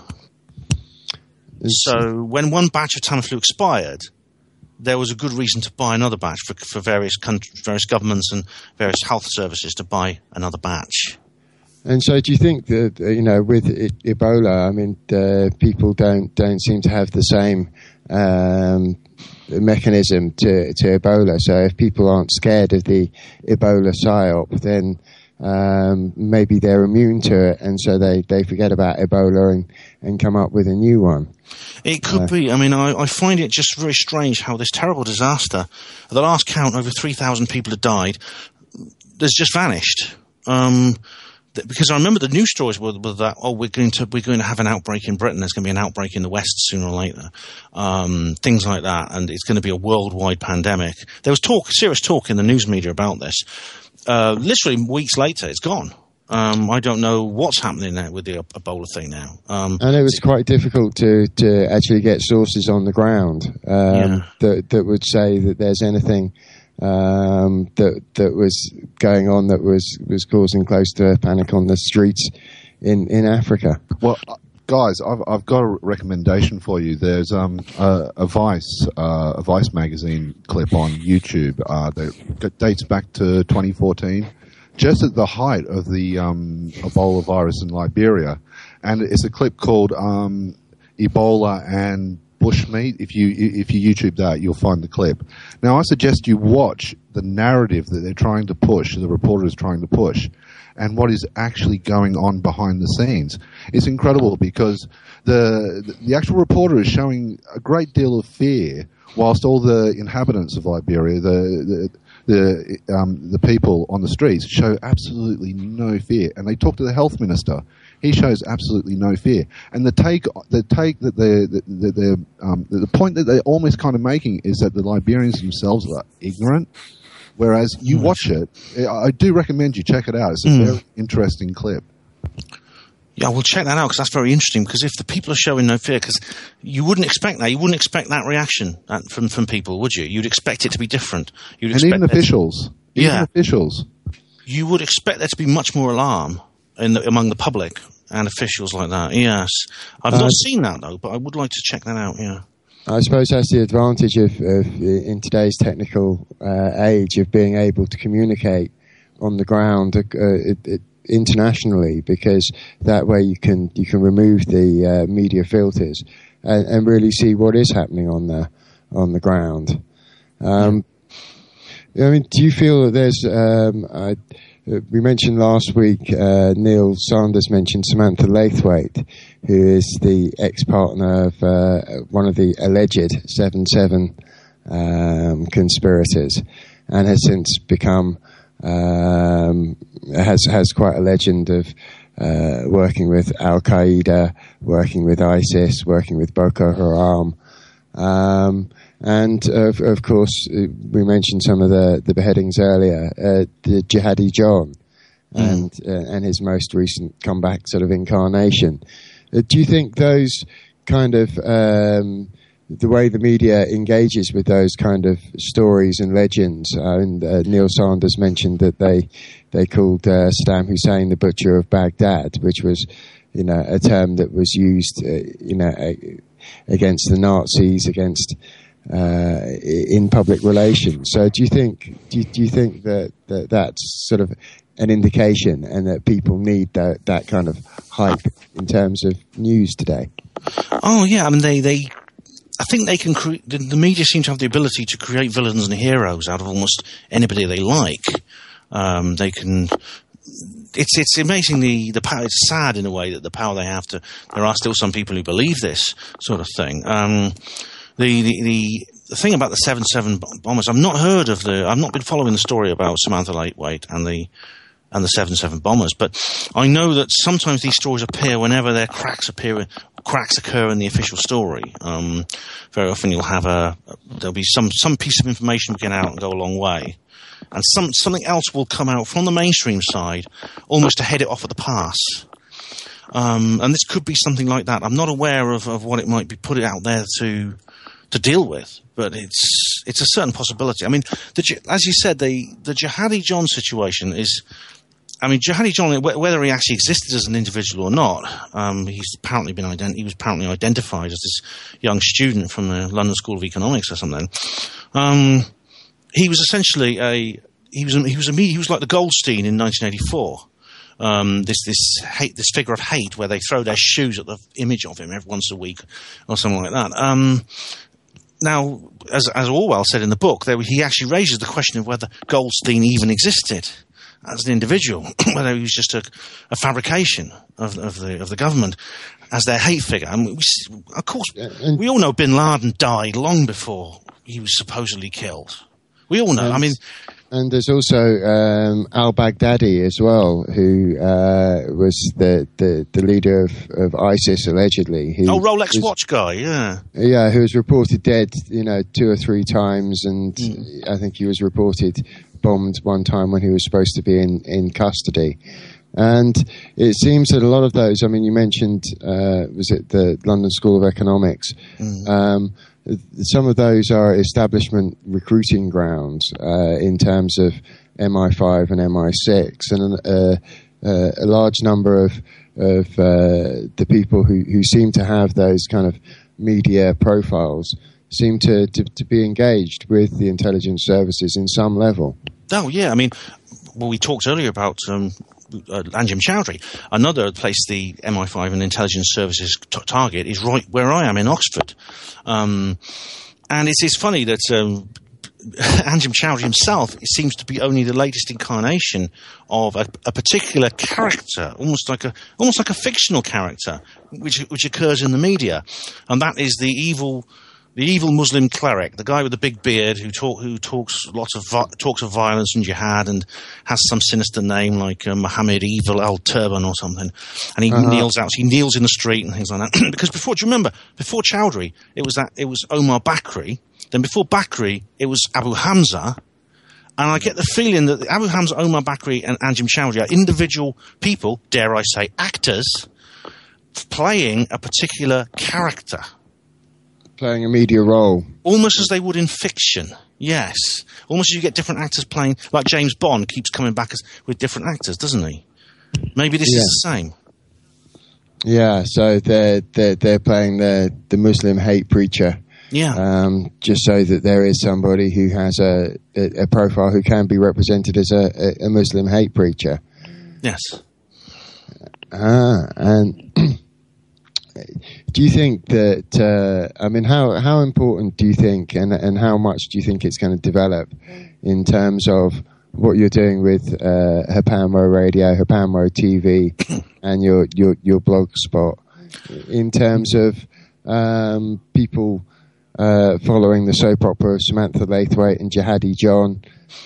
Speaker 4: It's so when one batch of Tamiflu expired, there was a good reason to buy another batch for, for various countries, various governments and various health services to buy another batch.
Speaker 1: And so, do you think that, you know, with Ebola, I mean, uh, people don't don't seem to have the same um, mechanism to, to Ebola. So, if people aren't scared of the Ebola psyop, then um, maybe they're immune to it, and so they, they forget about Ebola and, and come up with a new one.
Speaker 4: It could uh, be. I mean, I, I find it just very strange how this terrible disaster, at the last count, over three thousand people had died, has just vanished. Um, th- because I remember the news stories were, were that, oh, we're going to we're going to have an outbreak in Britain. There's going to be an outbreak in the West sooner or later. Um, things like that, and it's going to be a worldwide pandemic. There was talk, serious talk in the news media about this. Uh, literally weeks later, it's gone. Um, I don't know what's happening there with the Ebola thing now. Um,
Speaker 1: and it was quite difficult to, to actually get sources on the ground um, yeah. that that would say that there's anything um, that that was going on that was, was causing close to a panic on the streets in, in Africa.
Speaker 3: Well, guys, I've I've got a recommendation for you. There's um a, a Vice uh, a Vice magazine clip on YouTube uh, that dates back to twenty fourteen. Just at the height of the um, Ebola virus in Liberia, and it's a clip called um, Ebola and Bushmeat. If you if you YouTube that, you'll find the clip. Now, I suggest you watch the narrative that they're trying to push, the reporter is trying to push, and what is actually going on behind the scenes. It's incredible because the the actual reporter is showing a great deal of fear, whilst all the inhabitants of Liberia, the, the the um, the people on the streets show absolutely no fear, and they talk to the health minister he shows absolutely no fear. And the take, the take that they're, the, the, the, um, the point that they're almost kind of making is that the Liberians themselves are ignorant. Whereas you watch it, I do recommend you check it out. It's a mm. very interesting clip.
Speaker 4: Yeah, we'll check that out because that's very interesting. Because if the people are showing no fear, because you wouldn't expect that, you wouldn't expect that reaction from from people, would you? You'd expect it to be different. You'd
Speaker 3: and even officials,
Speaker 4: to,
Speaker 3: even
Speaker 4: yeah,
Speaker 3: officials.
Speaker 4: You would expect there to be much more alarm in the, among the public and officials like that. Yes, I've uh, not seen that though, but I would like to check that out. Yeah.
Speaker 1: I suppose that's the advantage of, of in today's technical uh, age of being able to communicate on the ground uh, it, it, internationally, because that way you can you can remove the uh, media filters and, and really see what is happening on the on the ground. Um, I mean, do you feel that there's? Um, I, we mentioned last week. Uh, Neil Sanders mentioned Samantha Laithwaite, who is the ex-partner of uh, one of the alleged seven seven um, conspirators, and has since become um, has has quite a legend of uh, working with Al Qaeda, working with ISIS, working with Boko Haram. Um, and of, of course, we mentioned some of the, the beheadings earlier. Uh, the Jihadi John, mm. and uh, and his most recent comeback sort of incarnation. Uh, do you think those kind of um, the way the media engages with those kind of stories and legends? Uh, and uh, Neil Sanders mentioned that they they called uh, Saddam Hussein the butcher of Baghdad, which was, you know, a term that was used, uh, you know, uh, against the Nazis, against. Uh, in public relations. So, do you think do you, do you think that, that that's sort of an indication, and that people need that that kind of hype in terms of news today?
Speaker 4: Oh yeah, I mean they they, I think they can create. The, the media seem to have the ability to create villains and heroes out of almost anybody they like. Um, they can. It's it's amazing the the power. It's sad in a way that the power they have to. There are still some people who believe this sort of thing. Um, The, the, the, the thing about the seven seven bombers, I've not heard of the, I've not been following the story about Samantha Laithwaite and the, and the seven seven bombers, but I know that sometimes these stories appear whenever their cracks appear, cracks occur in the official story. Um, very often you'll have a, there'll be some, some piece of information will get out and go a long way. And some, something else will come out from the mainstream side, almost to head it off at the pass. Um, and this could be something like that. I'm not aware of, of what it might be put out there to, to deal with, but it's it's a certain possibility. I mean, the, as you said, the the Jihadi John situation is. I mean, Jihadi John, whether he actually existed as an individual or not, um, he's apparently been ident- he was apparently identified as this young student from the London School of Economics or something. Um, he was essentially a he was a, he was a he was like the Goldstein in nineteen eighty-four. Um, this this hate this figure of hate where they throw their shoes at the image of him every once a week or something like that. Um, Now, as, as Orwell said in the book, there, he actually raises the question of whether Goldstein even existed as an individual, whether he was just a, a fabrication of, of the of the government as their hate figure. And we, of course, and, we all know Bin Laden died long before he was supposedly killed. We all know.
Speaker 1: And,
Speaker 4: I mean.
Speaker 1: And there's also um, al-Baghdadi as well, who uh, was the, the, the leader of, of ISIS, allegedly. Who
Speaker 4: oh, Rolex
Speaker 1: was,
Speaker 4: watch guy, yeah.
Speaker 1: Yeah, who was reported dead, you know, two or three times, and mm. I think he was reported bombed one time when he was supposed to be in, in custody. And it seems that a lot of those, I mean, you mentioned, uh, was it the London School of Economics? Mm. Um, some of those are establishment recruiting grounds uh, in terms of M I five and M I six, and uh, uh, a large number of of uh, the people who, who seem to have those kind of media profiles seem to, to, to be engaged with the intelligence services in some level.
Speaker 4: Oh, yeah. I mean, well, we talked earlier about um, uh, Anjem Choudary. Another place the M I five and intelligence services t- target is right where I am in Oxford. Um, and it's, it's funny that um, Anjem Choudary himself seems to be only the latest incarnation of a, a particular character, almost like a almost like a fictional character, which which occurs in the media, and that is the evil the evil Muslim cleric, the guy with the big beard who talk, who talks lots of vi- talks of violence and jihad and has some sinister name like uh, Muhammad Evil Al Turban or something, and he uh-huh. kneels out. He kneels in the street and things like that. Because before, do you remember? Before Chowdhury, it was that it was Omar Bakri. Then before Bakri, it was Abu Hamza. And I get the feeling that Abu Hamza, Omar Bakri, and Anjem Chowdhury are individual people, dare I say, actors, playing a particular character.
Speaker 1: Playing a media role.
Speaker 4: Almost as they would in fiction, yes. Almost as you get different actors playing, like James Bond keeps coming back as, with different actors, doesn't he? Maybe this yeah. is the same.
Speaker 1: Yeah, so they're, they're, they're playing the, the Muslim hate preacher.
Speaker 4: Yeah.
Speaker 1: Um, just so that there is somebody who has a, a, a profile who can be represented as a, a, a Muslim hate preacher.
Speaker 4: Yes.
Speaker 1: Ah, and do you think that, uh, I mean, how, how important do you think and, and how much do you think it's going to develop in terms of what you're doing with uh, Hapanmo Radio, Hapanmo T V and your, your, your blog spot in terms of um, people uh, following the soap opera of Samantha Laithwaite and Jihadi John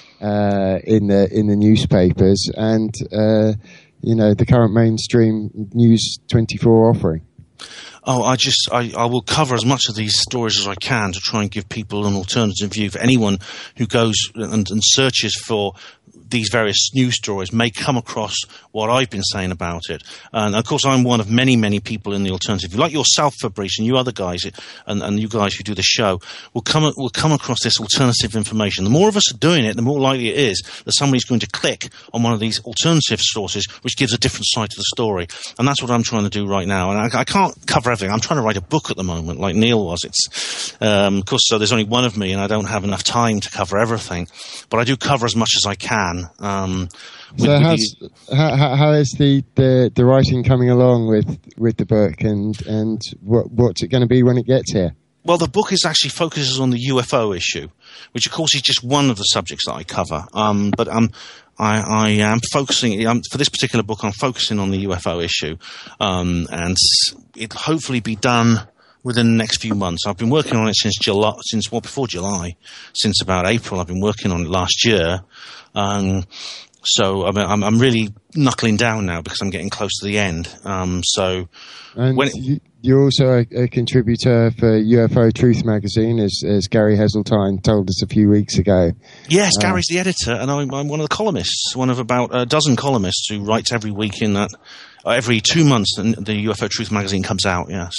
Speaker 1: uh, in the in the newspapers and, uh, you know, the current mainstream News twenty-four offering?
Speaker 4: Oh, I just, I, I will cover as much of these stories as I can to try and give people an alternative view. For anyone who goes and, and searches for these various news stories may come across what I've been saying about it. And of course, I'm one of many, many people in the alternative. Like yourself, Fabrice, and you other guys, and, and you guys who do the show, will come will come across this alternative information. The more of us are doing it, the more likely it is that somebody's going to click on one of these alternative sources, which gives a different side to the story. And that's what I'm trying to do right now. And I, I can't cover everything. I'm trying to write a book at the moment, like Neil was. It's, um, of course, so there's only one of me, and I don't have enough time to cover everything. But I do cover as much as I can. Um, with,
Speaker 1: so
Speaker 4: with
Speaker 1: how's,
Speaker 4: you.
Speaker 1: how, how is the, the, the writing coming along with, with the book, and, and what, what's it going to be when it gets here?
Speaker 4: Well, the book is actually focuses on the U F O issue, which of course is just one of the subjects that I cover. Um, but um, I, I am focusing um, for this particular book. I'm focusing on the U F O issue, um, and it'll hopefully be done within the next few months. I've been working on it since July, since well before July, since about April. I've been working on it last year. Um, so I mean, I'm, I'm really knuckling down now because I'm getting close to the end. Um, so
Speaker 1: and
Speaker 4: when it,
Speaker 1: you, you're also a, a contributor for U F O Truth magazine, as, as Gary Heseltine told us a few weeks ago.
Speaker 4: Yes, uh, Gary's the editor, and I'm, I'm one of the columnists, one of about a dozen columnists who writes every week in that. Uh, every two months, the, the U F O Truth magazine comes out. Yes.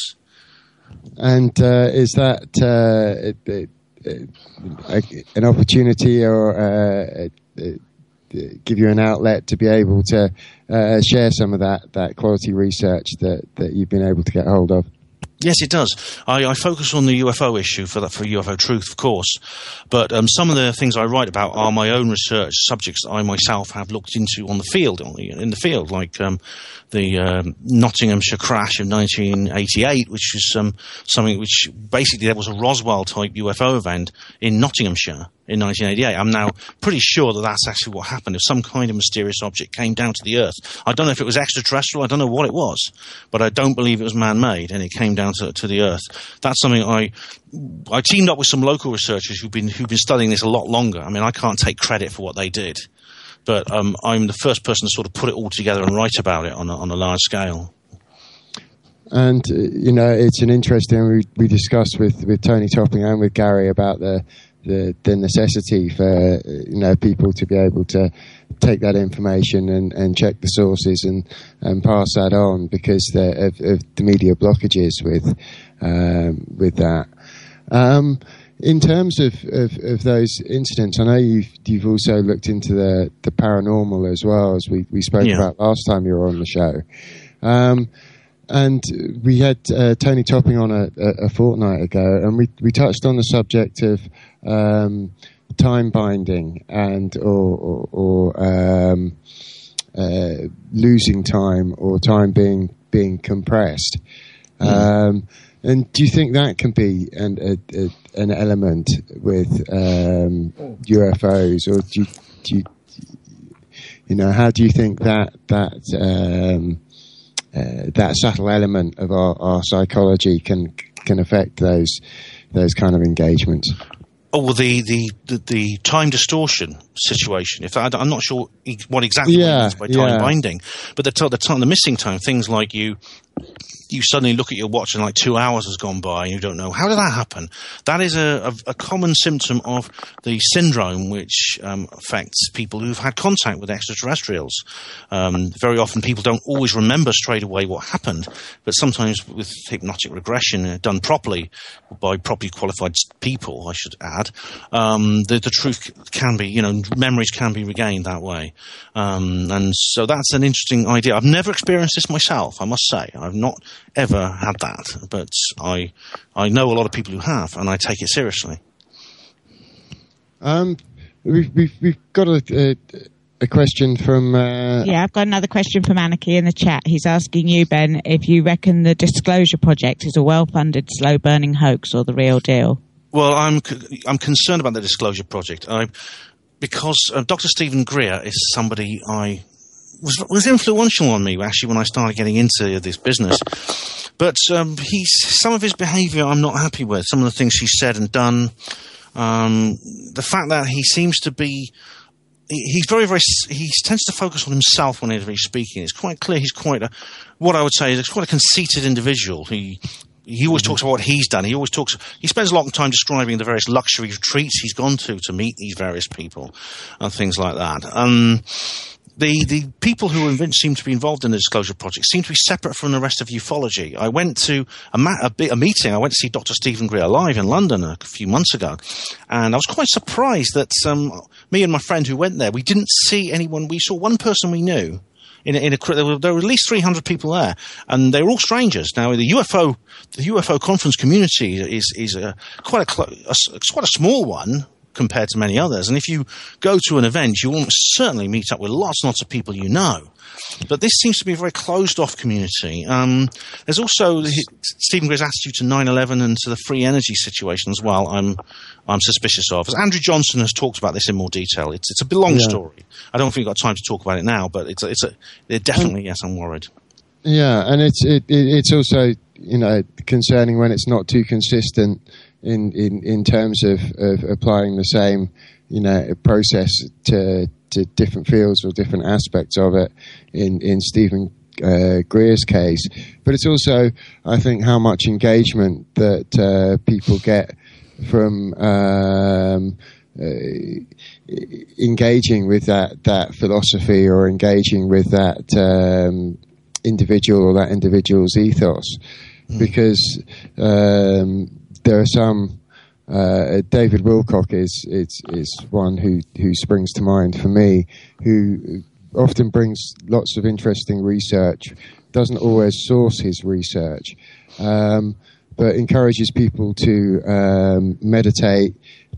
Speaker 1: And uh, is that uh, it, it, an opportunity or uh, give you an outlet to be able to uh, share some of that, that quality research that, that you've been able to get hold of?
Speaker 4: Yes, it does. I, I focus on the U F O issue for that, for U F O Truth, of course. But um, some of the things I write about are my own research subjects that I myself have looked into on the field, on the, in the field, like um, the um, Nottinghamshire crash of nineteen eighty-eight, which is um, something which basically there was a Roswell-type U F O event in Nottinghamshire in nineteen eighty-eight. I'm now pretty sure that that's actually what happened. If some kind of mysterious object came down to the Earth, I don't know if it was extraterrestrial, I don't know what it was, but I don't believe it was man-made, and it came down to, to the Earth. That's something I I teamed up with some local researchers who've been who've been studying this a lot longer. I mean, I can't take credit for what they did, but um, I'm the first person to sort of put it all together and write about it on a, on a large scale.
Speaker 1: And, uh, you know, it's an interesting, we, we discussed with, with Tony Topping and with Gary about the, the, the necessity for, you know, people to be able to take that information and, and check the sources and, and pass that on because of, of the media blockages with, um, with that. Um, in terms of, of, of those incidents, I know you've, you've also looked into the, the paranormal as well, as we, we spoke yeah. about last time you were on the show. Um, And we had uh, Tony Topping on a, a, a fortnight ago, and we, we touched on the subject of um, time binding and or, or, or um, uh, losing time or time being being compressed. Mm. Um, and do you think that can be an a, a, an element with um, U F Os, or do you, do you you know how do you think that that um, Uh, that subtle element of our, our psychology can can affect those those kind of engagements?
Speaker 4: Oh, well, the, the, the, the time distortion situation. If I, I'm not sure what exactly
Speaker 1: yeah,
Speaker 4: means by time
Speaker 1: yeah.
Speaker 4: binding, but the, the time, the missing time, things like you, you suddenly look at your watch and like two hours has gone by and you don't know, how did that happen? That is a, a, a common symptom of the syndrome which um, affects people who've had contact with extraterrestrials. Um, very often people don't always remember straight away what happened, but sometimes with hypnotic regression uh, done properly by properly qualified people, I should add, um, the, the truth can be, you know, memories can be regained that way. Um, and so that's an interesting idea. I've never experienced this myself, I must say. I've not ever had that, but I I know a lot of people who have, and I take it seriously.
Speaker 1: Um, we've we've, we've got a, a, a question from. Uh,
Speaker 2: yeah, I've got another question from Anarchy in the chat. He's asking you, Ben, if you reckon the Disclosure Project is a well-funded, slow-burning hoax or the real deal.
Speaker 4: Well, I'm I'm concerned about the Disclosure Project. I because uh, Doctor Stephen Greer is somebody I. Was, was influential on me actually when I started getting into this business, but um, he's some of his behaviour I'm not happy with. Some of the things he's said and done, um, the fact that he seems to be, he, he's very very he tends to focus on himself whenever he's speaking. It's quite clear he's quite a, what I would say is quite a conceited individual. He he always talks about what he's done. He always talks. He spends a lot of time describing the various luxury retreats he's gone to to meet these various people and things like that. Um, The the people who seem to be involved in the Disclosure Project seem to be separate from the rest of ufology. I went to a, ma- a, a meeting, I went to see Doctor Stephen Greer live in London a few months ago, and I was quite surprised that um, me and my friend who went there, we didn't see anyone, we saw one person we knew. In a, in a, there, were, there were at least three hundred people there, and they were all strangers. Now, the U F O, the U F O conference community is is a, quite a, a, it's quite a small one compared to many others. And if you go to an event, you will certainly meet up with lots and lots of people you know. But this seems to be a very closed-off community. Um, there's also the, Stephen Greer's attitude to nine eleven and to the free energy situation as well. I'm I'm suspicious of. As Andrew Johnson has talked about this in more detail. It's it's a long yeah. story. I don't think we've got time to talk about it now, but it's a, it's a it definitely yes, I'm worried.
Speaker 1: Yeah, and it's it, it it's also you know concerning when it's not too consistent in in, in terms of, of applying the same you know process to to different fields or different aspects of it. In in Stephen uh, Greer's case, but it's also I think how much engagement that uh, people get from um, uh, engaging with that that philosophy or engaging with that um, individual or that individual's ethos, mm. because um, there are some. Uh, David Wilcock is, is is one who, who springs to mind for me, who often brings lots of interesting research, doesn't always source his research, um, but encourages people to um, meditate,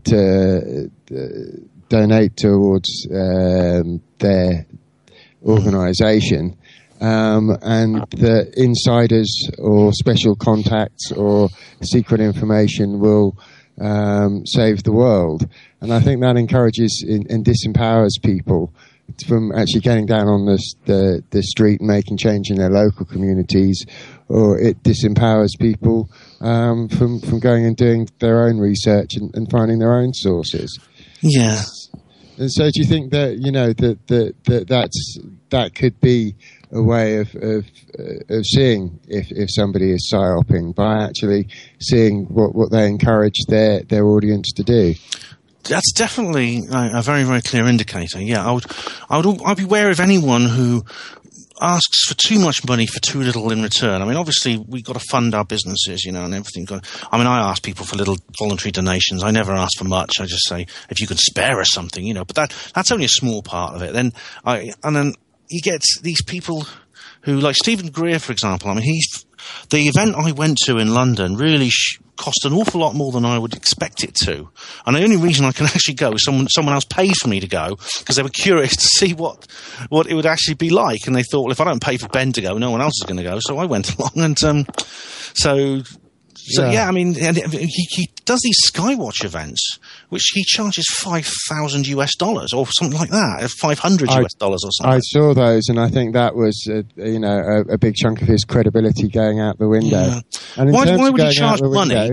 Speaker 1: to uh, donate towards um, their organisation. Um, and the insiders or special contacts or secret information will um, save the world. And I think that encourages in, and disempowers people from actually getting down on the, the, the street and making change in their local communities, or it disempowers people um, from, from going and doing their own research and, and finding their own sources.
Speaker 4: Yeah.
Speaker 1: And so do you think that, you know, that, that, that that's, that could be a way of of, uh, of seeing if, if somebody is psyoping by actually seeing what, what they encourage their, their audience to do?
Speaker 4: That's definitely a, a very, very clear indicator. Yeah, I would, I would, I'd be wary of anyone who asks for too much money for too little in return. I mean, obviously we've got to fund our businesses, you know, and everything. Got, I mean, I ask people for little voluntary donations. I never ask for much. I just say, if you can spare us something, you know, but that, that's only a small part of it. Then I, and then you get these people who, like Stephen Greer, for example. I mean, he's, the event I went to in London really sh- cost an awful lot more than I would expect it to. And the only reason I can actually go is someone someone else paid for me to go because they were curious to see what what it would actually be like. And they thought, well, if I don't pay for Ben to go, no one else is going to go. So I went along. And um, so, so yeah. yeah, I mean, and he, he does these Skywatch events, which he charges five thousand US dollars or something like that, five hundred US dollars or something.
Speaker 1: I saw those, and I think that was, uh, you know, a, a big chunk of his credibility going out the window.
Speaker 4: Yeah.
Speaker 1: And in
Speaker 4: why
Speaker 1: terms
Speaker 4: why
Speaker 1: of
Speaker 4: would he
Speaker 1: going
Speaker 4: charge
Speaker 1: out the
Speaker 4: money?
Speaker 1: Window,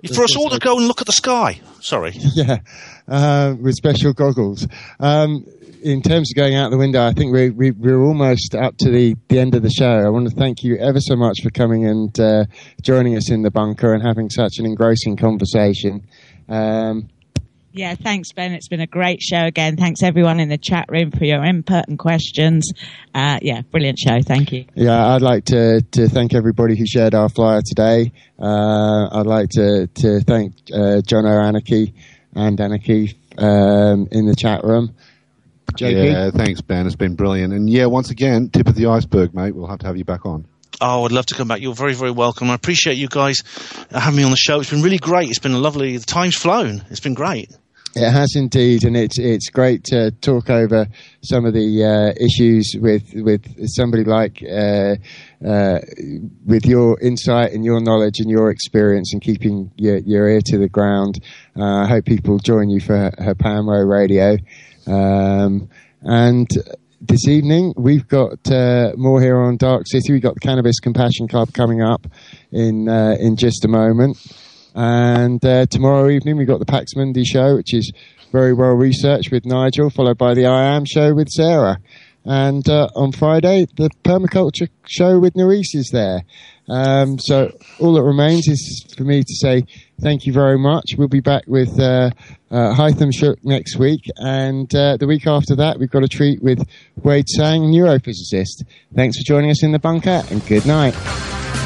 Speaker 4: For us all to go and look at the sky. Sorry.
Speaker 1: Yeah, uh, with special goggles. Um, in terms of going out the window, I think we, we, we're almost up to the, the end of the show. I want to thank you ever so much for coming and uh, joining us in the bunker and having such an engrossing conversation. Um,
Speaker 2: Yeah, thanks, Ben. It's been a great show again. Thanks, everyone in the chat room, for your input and questions. Uh, yeah, brilliant show. Thank you.
Speaker 1: Yeah, I'd like to, to thank everybody who shared our flyer today. Uh, I'd like to, to thank uh, John O'Anarchy and Anarchy um, in the chat room. J P?
Speaker 3: Yeah, thanks, Ben. It's been brilliant. And yeah, once again, tip of the iceberg, mate. We'll have to have you back on.
Speaker 4: Oh, I'd love to come back. You're very, very welcome. I appreciate you guys having me on the show. It's been really great. It's been lovely. The time's flown. It's been great.
Speaker 1: It has indeed, and it's it's great to talk over some of the uh, issues with with somebody like uh, uh, with your insight and your knowledge and your experience and keeping your, your ear to the ground. Uh, I hope people join you for Hapanwo Radio. Um, and this evening we've got uh, more here on Dark City. We've got the Cannabis Compassion Club coming up in uh, in just a moment. And uh, tomorrow evening we've got the Pax Mundi show, which is very well researched with Nigel, followed by the I Am show with Sarah. And uh, on Friday, the Permaculture show with Nerisse is there. Um, so all that remains is for me to say thank you very much. We'll be back with uh, uh, Hytham Shook next week. And uh, the week after that, we've got a treat with Wade Sang, neurophysicist. Thanks for joining us in the bunker, and good night.